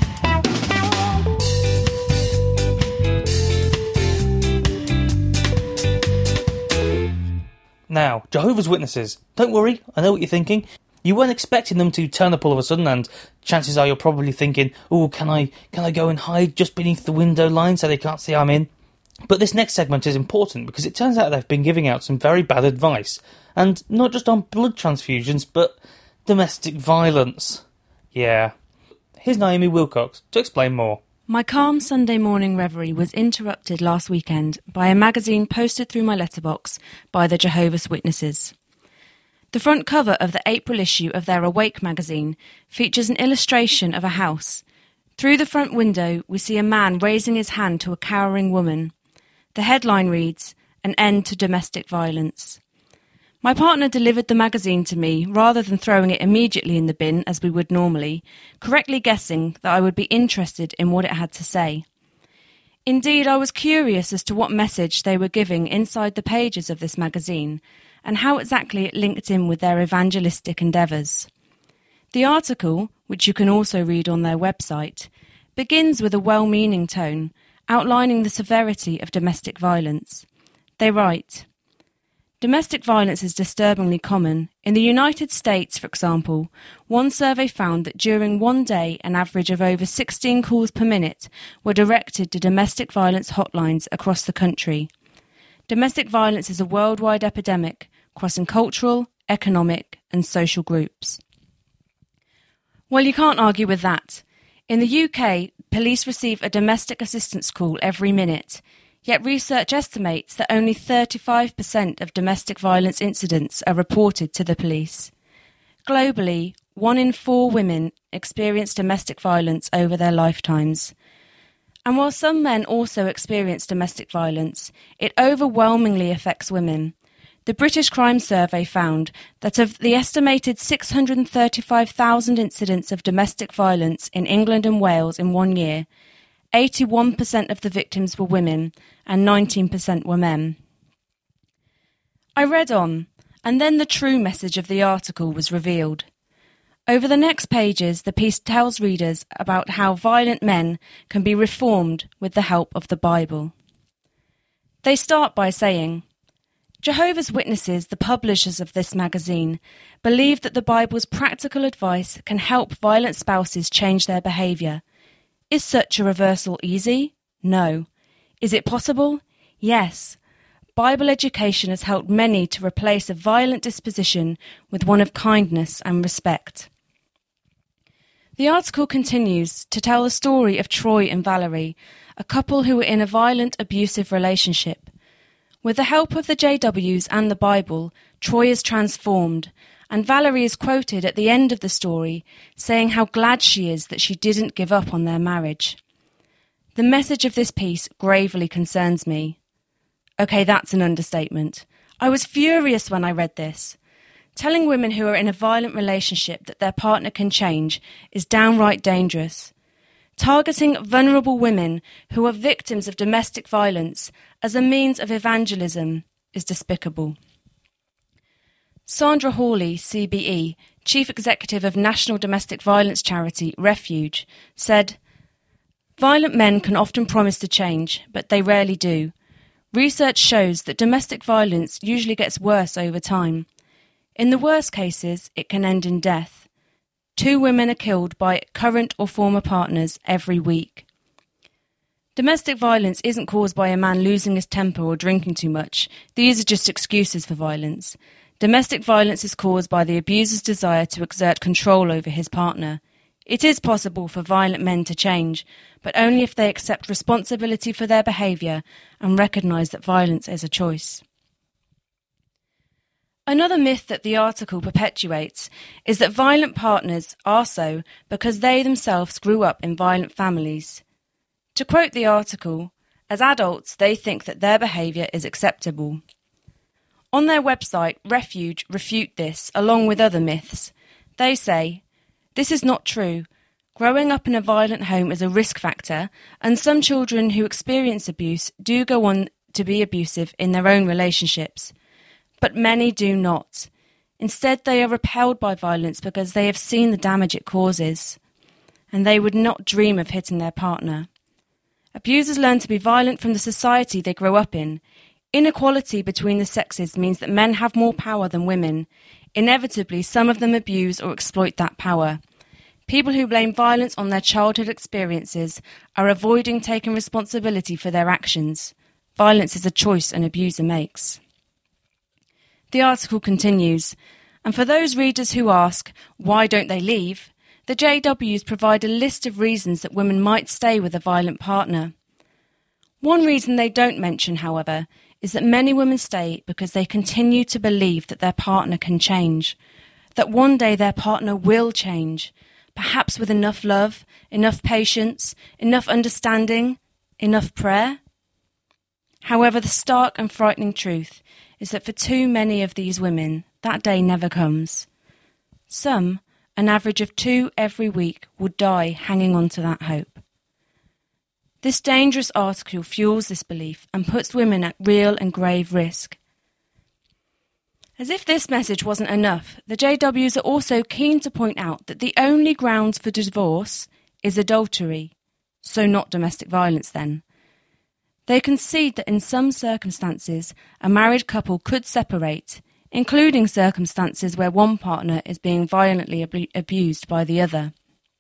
Now, Jehovah's Witnesses. Don't worry, I know what you're thinking. You weren't expecting them to turn up all of a sudden, and chances are you're probably thinking, oh, can I can I go and hide just beneath the window line so they can't see I'm in? But this next segment is important because it turns out they've been giving out some very bad advice. And not just on blood transfusions, but domestic violence. Yeah. Here's Naomi Wilcox to explain more. My calm Sunday morning reverie was interrupted last weekend by a magazine posted through my letterbox by the Jehovah's Witnesses. The front cover of the April issue of their Awake magazine features an illustration of a house. Through the front window, we see a man raising his hand to a cowering woman. The headline reads, "An end to domestic violence." My partner delivered the magazine to me rather than throwing it immediately in the bin as we would normally, correctly guessing that I would be interested in what it had to say. Indeed, I was curious as to what message they were giving inside the pages of this magazine and how exactly it linked in with their evangelistic endeavours. The article, which you can also read on their website, begins with a well-meaning tone, outlining the severity of domestic violence. They write, Domestic violence is disturbingly common. In the United States, for example, one survey found that during one day an average of over sixteen calls per minute were directed to domestic violence hotlines across the country. Domestic violence is a worldwide epidemic, crossing cultural, economic and social groups. Well, you can't argue with that. In the U K, police receive a domestic assistance call every minute. Yet research estimates that only thirty-five percent of domestic violence incidents are reported to the police. Globally, one in four women experience domestic violence over their lifetimes. And while some men also experience domestic violence, it overwhelmingly affects women. The British Crime Survey found that of the estimated six hundred thirty-five thousand incidents of domestic violence in England and Wales in one year, eighty-one percent of the victims were women and nineteen percent were men. I read on, and then the true message of the article was revealed. Over the next pages, the piece tells readers about how violent men can be reformed with the help of the Bible. They start by saying, Jehovah's Witnesses, the publishers of this magazine, believe that the Bible's practical advice can help violent spouses change their behaviour. Is such a reversal easy? No. Is it possible? Yes. Bible education has helped many to replace a violent disposition with one of kindness and respect. The article continues to tell the story of Troy and Valerie, a couple who were in a violent, abusive relationship. With the help of the J Ws and the Bible, Troy is transformed, and Valerie is quoted at the end of the story saying how glad she is that she didn't give up on their marriage. The message of this piece gravely concerns me. Okay, that's an understatement. I was furious when I read this. Telling women who are in a violent relationship that their partner can change is downright dangerous. Targeting vulnerable women who are victims of domestic violence as a means of evangelism is despicable. Sandra Hawley, C B E, Chief Executive of national domestic violence charity Refuge, said, Violent men can often promise to change, but they rarely do. Research shows that domestic violence usually gets worse over time. In the worst cases, it can end in death. Two women are killed by current or former partners every week. Domestic violence isn't caused by a man losing his temper or drinking too much. These are just excuses for violence. Domestic violence is caused by the abuser's desire to exert control over his partner. It is possible for violent men to change, but only if they accept responsibility for their behaviour and recognise that violence is a choice. Another myth that the article perpetuates is that violent partners are so because they themselves grew up in violent families. To quote the article, as adults they think that their behaviour is acceptable. On their website, Refuge refute this along with other myths. They say, this is not true. Growing up in a violent home is a risk factor, and some children who experience abuse do go on to be abusive in their own relationships. But many do not. Instead, they are repelled by violence because they have seen the damage it causes, and they would not dream of hitting their partner. Abusers learn to be violent from the society they grow up in. Inequality between the sexes means that men have more power than women. Inevitably, some of them abuse or exploit that power. People who blame violence on their childhood experiences are avoiding taking responsibility for their actions. Violence is a choice an abuser makes. The article continues, and for those readers who ask, why don't they leave? The J Ws provide a list of reasons that women might stay with a violent partner. One reason they don't mention, however, is that many women stay because they continue to believe that their partner can change, that one day their partner will change, perhaps with enough love, enough patience, enough understanding, enough prayer. However, the stark and frightening truth is that for too many of these women, that day never comes. Some, an average of two every week, would die hanging on to that hope. This dangerous article fuels this belief and puts women at real and grave risk. As if this message wasn't enough, the J Ws are also keen to point out that the only grounds for divorce is adultery, so not domestic violence then. They concede that in some circumstances a married couple could separate, including circumstances where one partner is being violently ab- abused by the other.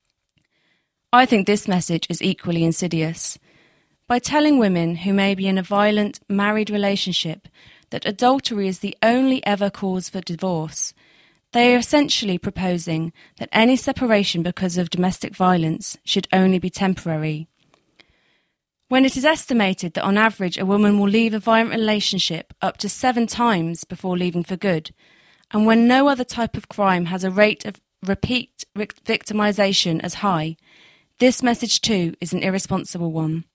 I think this message is equally insidious. By telling women who may be in a violent married relationship that adultery is the only ever cause for divorce, they are essentially proposing that any separation because of domestic violence should only be temporary. When it is estimated that on average a woman will leave a violent relationship up to seven times before leaving for good, and when no other type of crime has a rate of repeat victimisation as high, this message too is an irresponsible one.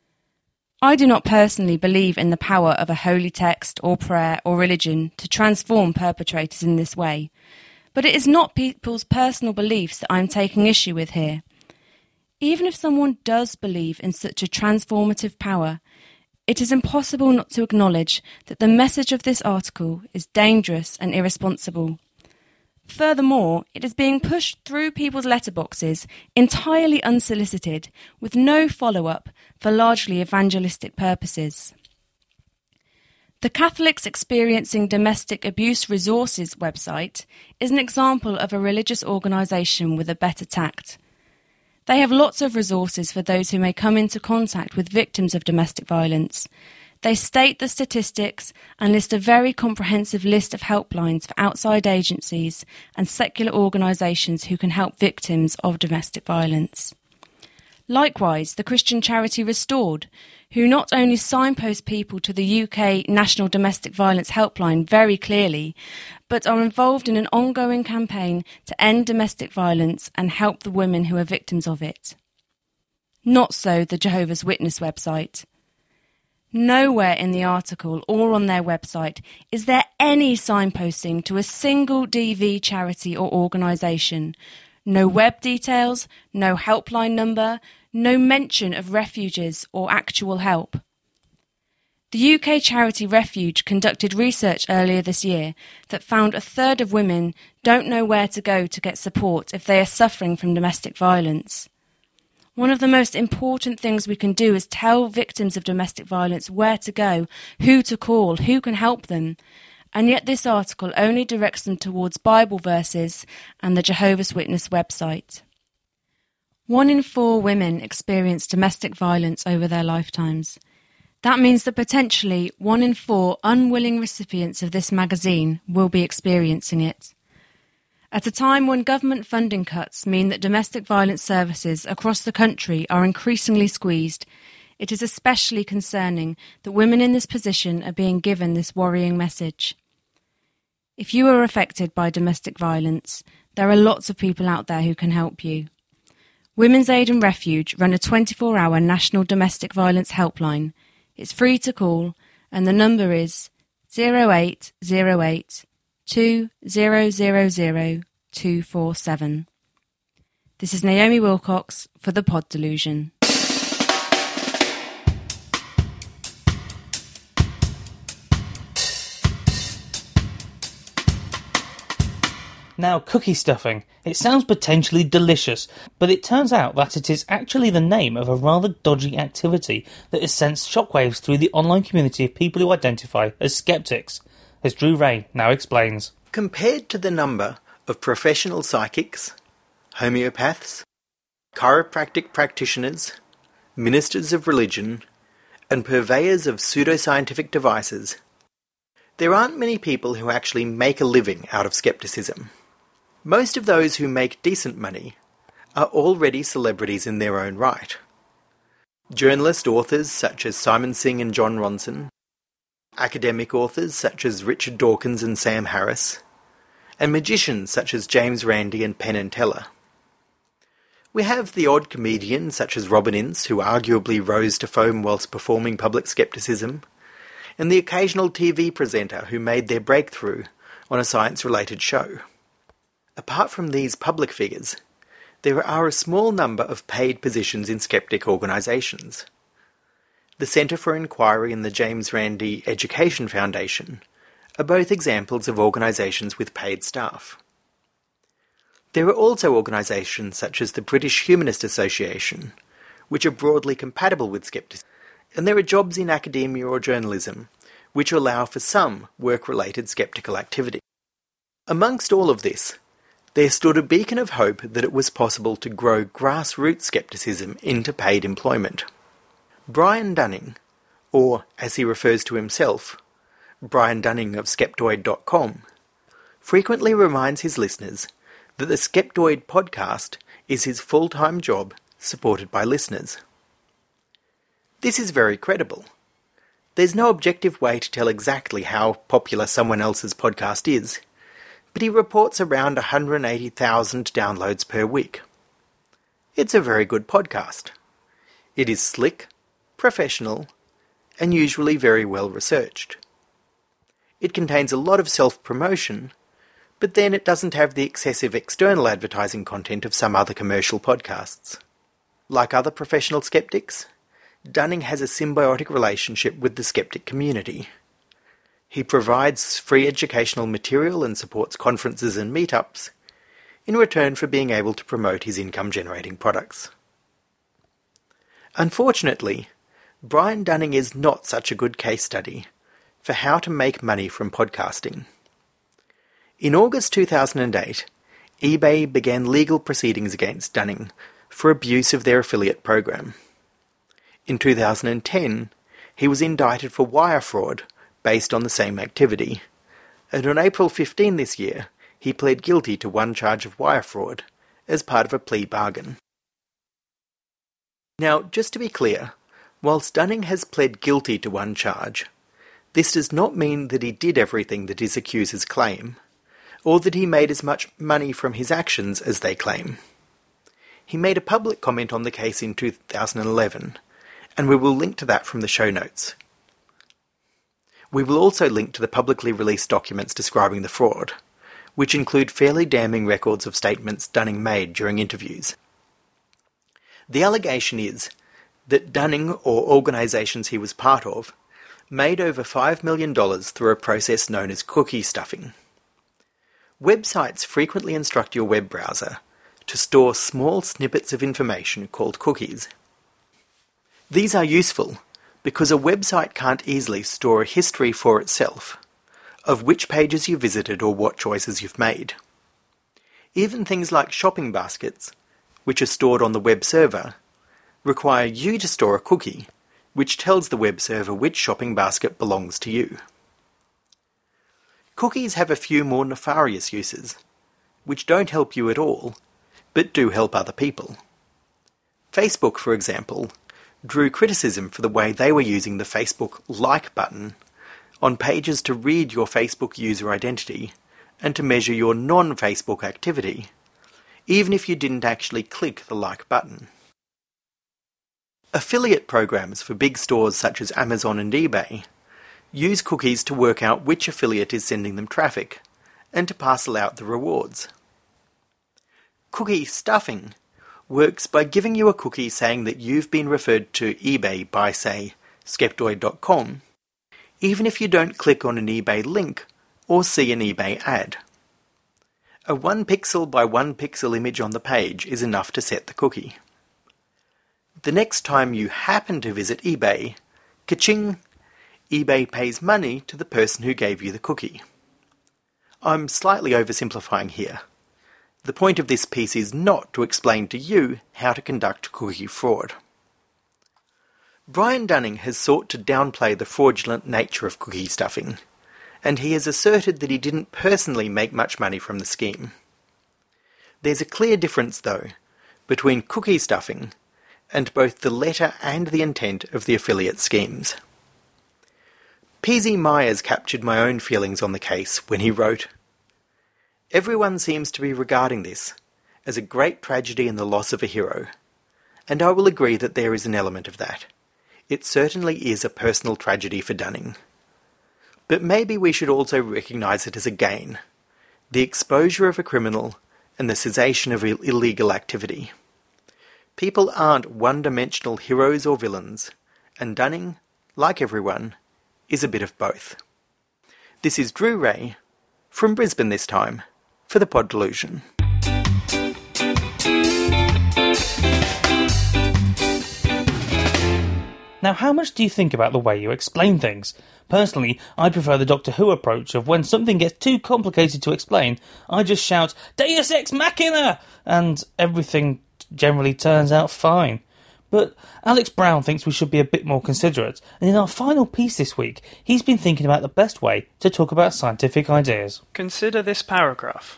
I do not personally believe in the power of a holy text or prayer or religion to transform perpetrators in this way, but it is not people's personal beliefs that I am taking issue with here. Even if someone does believe in such a transformative power, it is impossible not to acknowledge that the message of this article is dangerous and irresponsible. Furthermore, it is being pushed through people's letterboxes entirely unsolicited, with no follow-up for largely evangelistic purposes. The Catholics Experiencing Domestic Abuse Resources website is an example of a religious organisation with a better tact. They have lots of resources for those who may come into contact with victims of domestic violence. They state the statistics and list a very comprehensive list of helplines for outside agencies and secular organisations who can help victims of domestic violence. Likewise, the Christian charity Restored, who not only signpost people to the U K National Domestic Violence Helpline very clearly, but are involved in an ongoing campaign to end domestic violence and help the women who are victims of it. Not so the Jehovah's Witness website. Nowhere in the article or on their website is there any signposting to a single D V charity or organisation. No web details, no helpline number, no mention of refuges or actual help. The U K charity Refuge conducted research earlier this year that found a third of women don't know where to go to get support if they are suffering from domestic violence. One of the most important things we can do is tell victims of domestic violence where to go, who to call, who can help them. And yet this article only directs them towards Bible verses and the Jehovah's Witness website. One in four women experience domestic violence over their lifetimes. That means that potentially one in four unwilling recipients of this magazine will be experiencing it. At a time when government funding cuts mean that domestic violence services across the country are increasingly squeezed, it is especially concerning that women in this position are being given this worrying message. If you are affected by domestic violence, there are lots of people out there who can help you. Women's Aid and Refuge run a twenty-four hour national domestic violence helpline. It's free to call, and the number is zero eight zero eight two zero zero zero two four seven. This is Naomi Wilcox for the Pod Delusion. Now, cookie stuffing. It sounds potentially delicious, but it turns out that it is actually the name of a rather dodgy activity that has sent shockwaves through the online community of people who identify as skeptics, as Drew Ray now explains. Compared to the number of professional psychics, homeopaths, chiropractic practitioners, ministers of religion, and purveyors of pseudoscientific devices, there aren't many people who actually make a living out of skepticism. Most of those who make decent money are already celebrities in their own right. Journalist authors such as Simon Singh and John Ronson, academic authors such as Richard Dawkins and Sam Harris, and magicians such as James Randi and Penn and Teller. We have the odd comedian such as Robin Ince, who arguably rose to fame whilst performing public skepticism, and the occasional T V presenter who made their breakthrough on a science-related show. Apart from these public figures, there are a small number of paid positions in skeptic organisations. The Centre for Inquiry and the James Randi Education Foundation are both examples of organisations with paid staff. There are also organisations such as the British Humanist Association, which are broadly compatible with skepticism, and there are jobs in academia or journalism which allow for some work-related sceptical activity. Amongst all of this, there stood a beacon of hope that it was possible to grow grassroots scepticism into paid employment. Brian Dunning, or as he refers to himself, Brian Dunning of Skeptoid dot com, frequently reminds his listeners that the Skeptoid podcast is his full-time job supported by listeners. This is very credible. There's no objective way to tell exactly how popular someone else's podcast is, but he reports around one hundred eighty thousand downloads per week. It's a very good podcast. It is slick, professional, and usually very well researched. It contains a lot of self-promotion, but then it doesn't have the excessive external advertising content of some other commercial podcasts. Like other professional skeptics, Dunning has a symbiotic relationship with the skeptic community. He provides free educational material and supports conferences and meetups in return for being able to promote his income-generating products. Unfortunately, Brian Dunning is not such a good case study for how to make money from podcasting. In August two thousand eight, eBay began legal proceedings against Dunning for abuse of their affiliate program. In two thousand ten, he was indicted for wire fraud based on the same activity, and on April fifteenth this year, he pled guilty to one charge of wire fraud as part of a plea bargain. Now, just to be clear, whilst Dunning has pled guilty to one charge, this does not mean that he did everything that his accusers claim, or that he made as much money from his actions as they claim. He made a public comment on the case in two thousand eleven, and we will link to that from the show notes. We will also link to the publicly released documents describing the fraud, which include fairly damning records of statements Dunning made during interviews. The allegation is that Dunning, or organisations he was part of, made over five million dollars through a process known as cookie stuffing. Websites frequently instruct your web browser to store small snippets of information called cookies. These are useful because a website can't easily store a history for itself of which pages you visited or what choices you've made. Even things like shopping baskets, which are stored on the web server, require you to store a cookie which tells the web server which shopping basket belongs to you. Cookies have a few more nefarious uses, which don't help you at all, but do help other people. Facebook, for example, drew criticism for the way they were using the Facebook like button on pages to read your Facebook user identity and to measure your non-Facebook activity, even if you didn't actually click the like button. Affiliate programs for big stores such as Amazon and eBay use cookies to work out which affiliate is sending them traffic and to parcel out the rewards. Cookie stuffing works by giving you a cookie saying that you've been referred to eBay by, say, Skeptoid dot com, even if you don't click on an eBay link or see an eBay ad. A one pixel by one pixel image on the page is enough to set the cookie. The next time you happen to visit eBay, ka-ching, eBay pays money to the person who gave you the cookie. I'm slightly oversimplifying here. The point of this piece is not to explain to you how to conduct cookie fraud. Brian Dunning has sought to downplay the fraudulent nature of cookie stuffing, and he has asserted that he didn't personally make much money from the scheme. There's a clear difference, though, between cookie stuffing and both the letter and the intent of the affiliate schemes. P Z Myers captured my own feelings on the case when he wrote, "Everyone seems to be regarding this as a great tragedy and the loss of a hero, and I will agree that there is an element of that. It certainly is a personal tragedy for Dunning. But maybe we should also recognise it as a gain, the exposure of a criminal and the cessation of Ill- illegal activity. People aren't one-dimensional heroes or villains, and Dunning, like everyone, is a bit of both." This is Drew Ray, from Brisbane this time, for the Pod Delusion. Now, how much do you think about the way you explain things? Personally, I prefer the Doctor Who approach of when something gets too complicated to explain, I just shout, Deus Ex Machina! And everything generally turns out fine. But Alex Brown thinks we should be a bit more considerate, and in our final piece this week, he's been thinking about the best way to talk about scientific ideas. Consider this paragraph.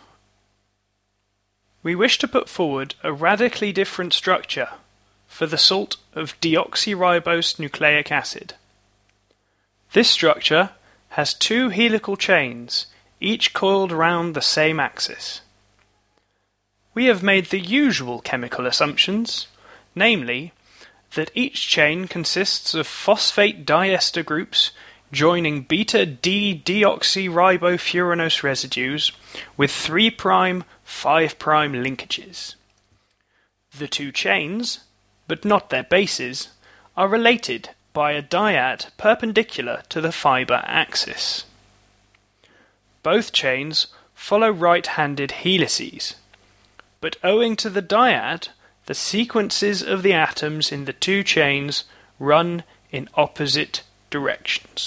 We wish to put forward a radically different structure for the salt of deoxyribose nucleic acid. This structure has two helical chains, each coiled round the same axis. We have made the usual chemical assumptions, namely, that each chain consists of phosphate diester groups joining beta-D-deoxyribofuranose residues with three prime, five prime linkages. The two chains, but not their bases, are related by a dyad perpendicular to the fibre axis. Both chains follow right-handed helices, but owing to the dyad, the sequences of the atoms in the two chains run in opposite directions.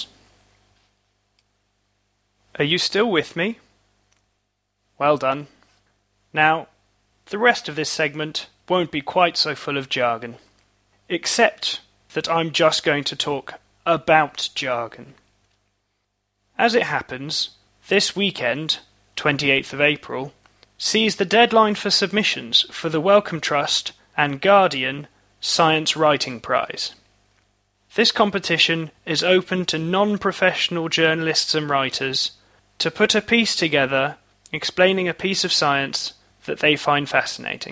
Are you still with me? Well done. Now, the rest of this segment won't be quite so full of jargon, except that I'm just going to talk about jargon. As it happens, this weekend, twenty-eighth of April, sees the deadline for submissions for the Wellcome Trust and Guardian Science Writing Prize. This competition is open to non-professional journalists and writers to put a piece together explaining a piece of science that they find fascinating.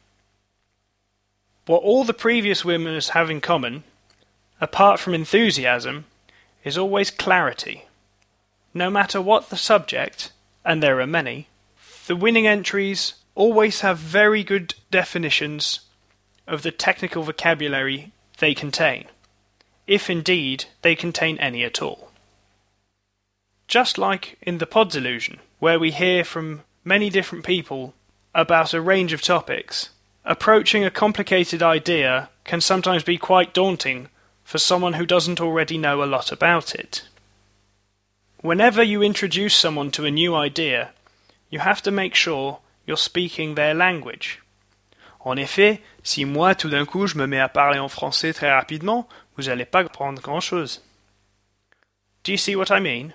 What all the previous winners have in common, apart from enthusiasm, is always clarity. No matter what the subject, and there are many, the winning entries always have very good definitions of the technical vocabulary they contain, if indeed they contain any at all. Just like in the Pod Delusion, where we hear from many different people about a range of topics, approaching a complicated idea can sometimes be quite daunting for someone who doesn't already know a lot about it. Whenever you introduce someone to a new idea, you have to make sure you're speaking their language. En effet, si moi tout d'un coup je me mets à parler en français très rapidement, vous n'allez pas comprendre grand-chose. Do you see what I mean?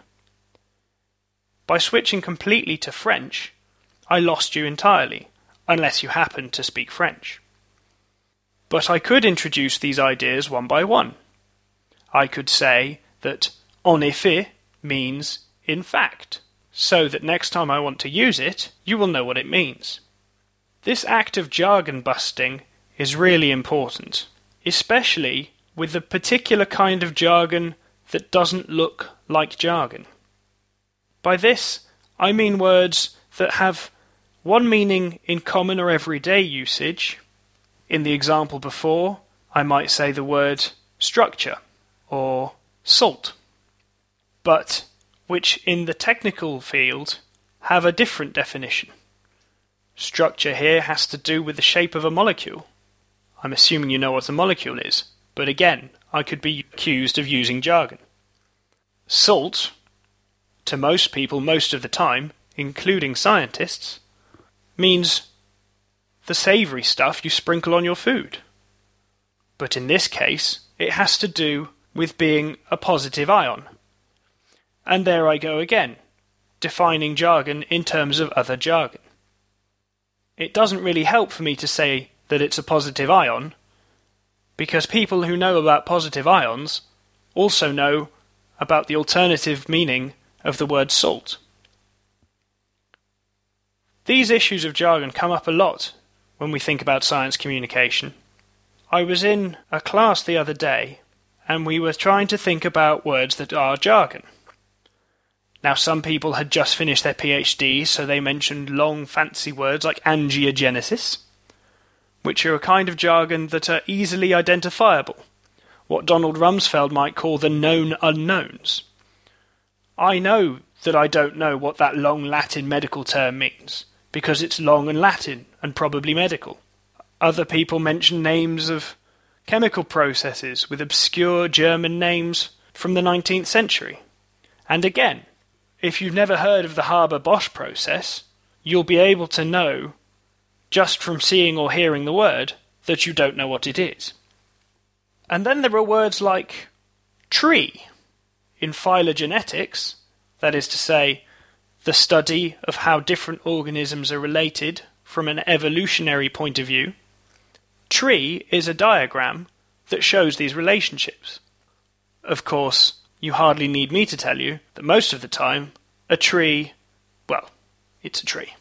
By switching completely to French, I lost you entirely, unless you happen to speak French. But I could introduce these ideas one by one. I could say that en effet means in fact, so that next time I want to use it, you will know what it means. This act of jargon busting is really important, especially with the particular kind of jargon that doesn't look like jargon. By this, I mean words that have one meaning in common or everyday usage. In the example before, I might say the word structure or salt, but which in the technical field have a different definition. Structure here has to do with the shape of a molecule. I'm assuming you know what a molecule is, but again, I could be accused of using jargon. Salt, to most people most of the time, including scientists, means the savoury stuff you sprinkle on your food. But in this case, it has to do with being a positive ion. And there I go again, defining jargon in terms of other jargon. It doesn't really help for me to say that it's a positive ion, because people who know about positive ions also know about the alternative meaning of the word salt. These issues of jargon come up a lot when we think about science communication. I was in a class the other day, and we were trying to think about words that are jargon. Now, some people had just finished their PhDs, so they mentioned long, fancy words like angiogenesis, which are a kind of jargon that are easily identifiable, what Donald Rumsfeld might call the known unknowns. I know that I don't know what that long Latin medical term means, because it's long and Latin, and probably medical. Other people mention names of chemical processes with obscure German names from the nineteenth century. And again, if you've never heard of the Haber-Bosch process, you'll be able to know, just from seeing or hearing the word, that you don't know what it is. And then there are words like tree in phylogenetics, that is to say, the study of how different organisms are related from an evolutionary point of view. Tree is a diagram that shows these relationships. Of course, you hardly need me to tell you that most of the time, a tree, well, it's a tree.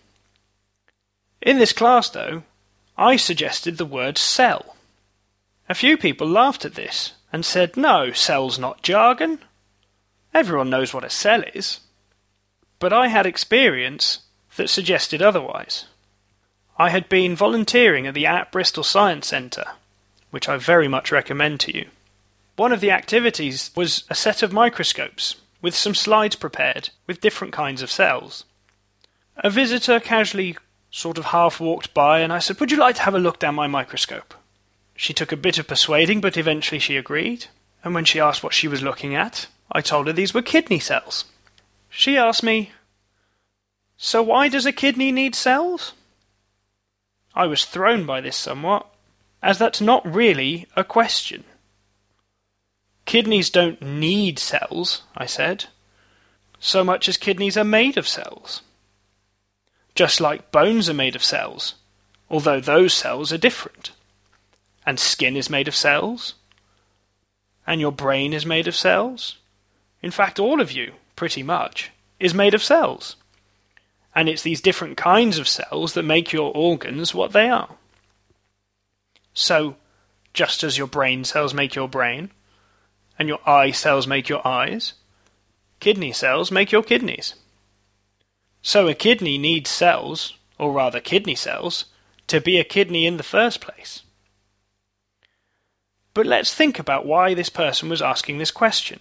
In this class, though, I suggested the word cell. A few people laughed at this and said, no, cell's not jargon. Everyone knows what a cell is. But I had experience that suggested otherwise. I had been volunteering at the At Bristol Science Centre, which I very much recommend to you. One of the activities was a set of microscopes with some slides prepared with different kinds of cells. A visitor casually sort of half walked by and I said, would you like to have a look down my microscope? She took a bit of persuading, but eventually she agreed, and when she asked what she was looking at, I told her these were kidney cells. She asked me, so why does a kidney need cells? I was thrown by this somewhat, as that's not really a question. Kidneys don't need cells, I said, so much as kidneys are made of cells. Just like bones are made of cells, although those cells are different. And skin is made of cells. And your brain is made of cells. In fact, all of you, pretty much, is made of cells. And it's these different kinds of cells that make your organs what they are. So, just as your brain cells make your brain, and your eye cells make your eyes, kidney cells make your kidneys. So a kidney needs cells, or rather kidney cells, to be a kidney in the first place. But let's think about why this person was asking this question.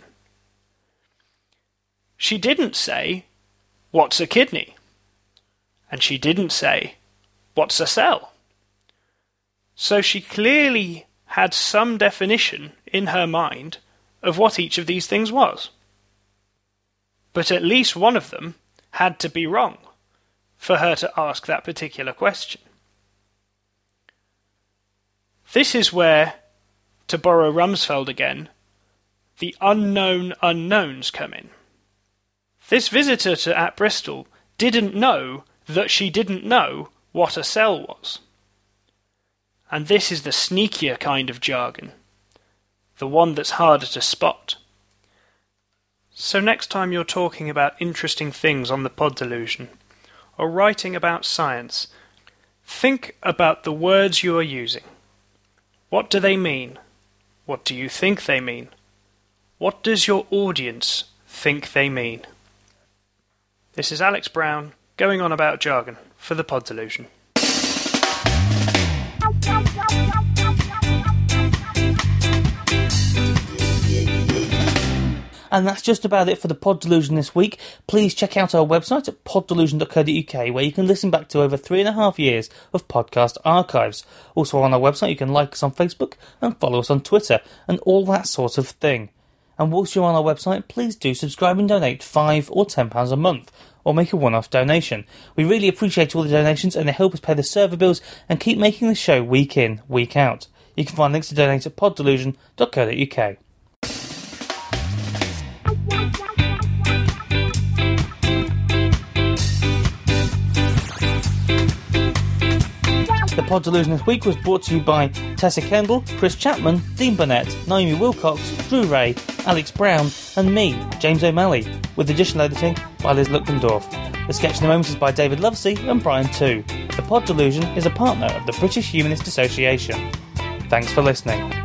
She didn't say, what's a kidney? And she didn't say, what's a cell? So she clearly had some definition in her mind of what each of these things was. But at least one of them had to be wrong for her to ask that particular question. This is where, to borrow Rumsfeld again, the unknown unknowns come in. This visitor to At Bristol didn't know that she didn't know what a cell was. And this is the sneakier kind of jargon, the one that's harder to spot. So next time you're talking about interesting things on the Pod Delusion, or writing about science, think about the words you are using. What do they mean? What do you think they mean? What does your audience think they mean? This is Alex Brown, going on about jargon for the Pod Delusion. And that's just about it for the Pod Delusion this week. Please check out our website at pod delusion dot co dot uk, where you can listen back to over three and a half years of podcast archives. Also on our website you can like us on Facebook and follow us on Twitter and all that sort of thing. And whilst you're on our website, please do subscribe and donate five or ten pounds a month, or make a one-off donation. We really appreciate all the donations and they help us pay the server bills and keep making the show week in, week out. You can find links to donate at pod delusion dot co dot uk. The Pod Delusion this week was brought to you by Tessa Kendall, Chris Chapman, Dean Burnett, Naomi Wilcox, Drew Ray, Alex Brown, and me, James O'Malley, with additional editing by Liz Luckendorf. The sketch in the moment is by David Lovesey and Brian Tu. The Pod Delusion is a partner of the British Humanist Association. Thanks for listening.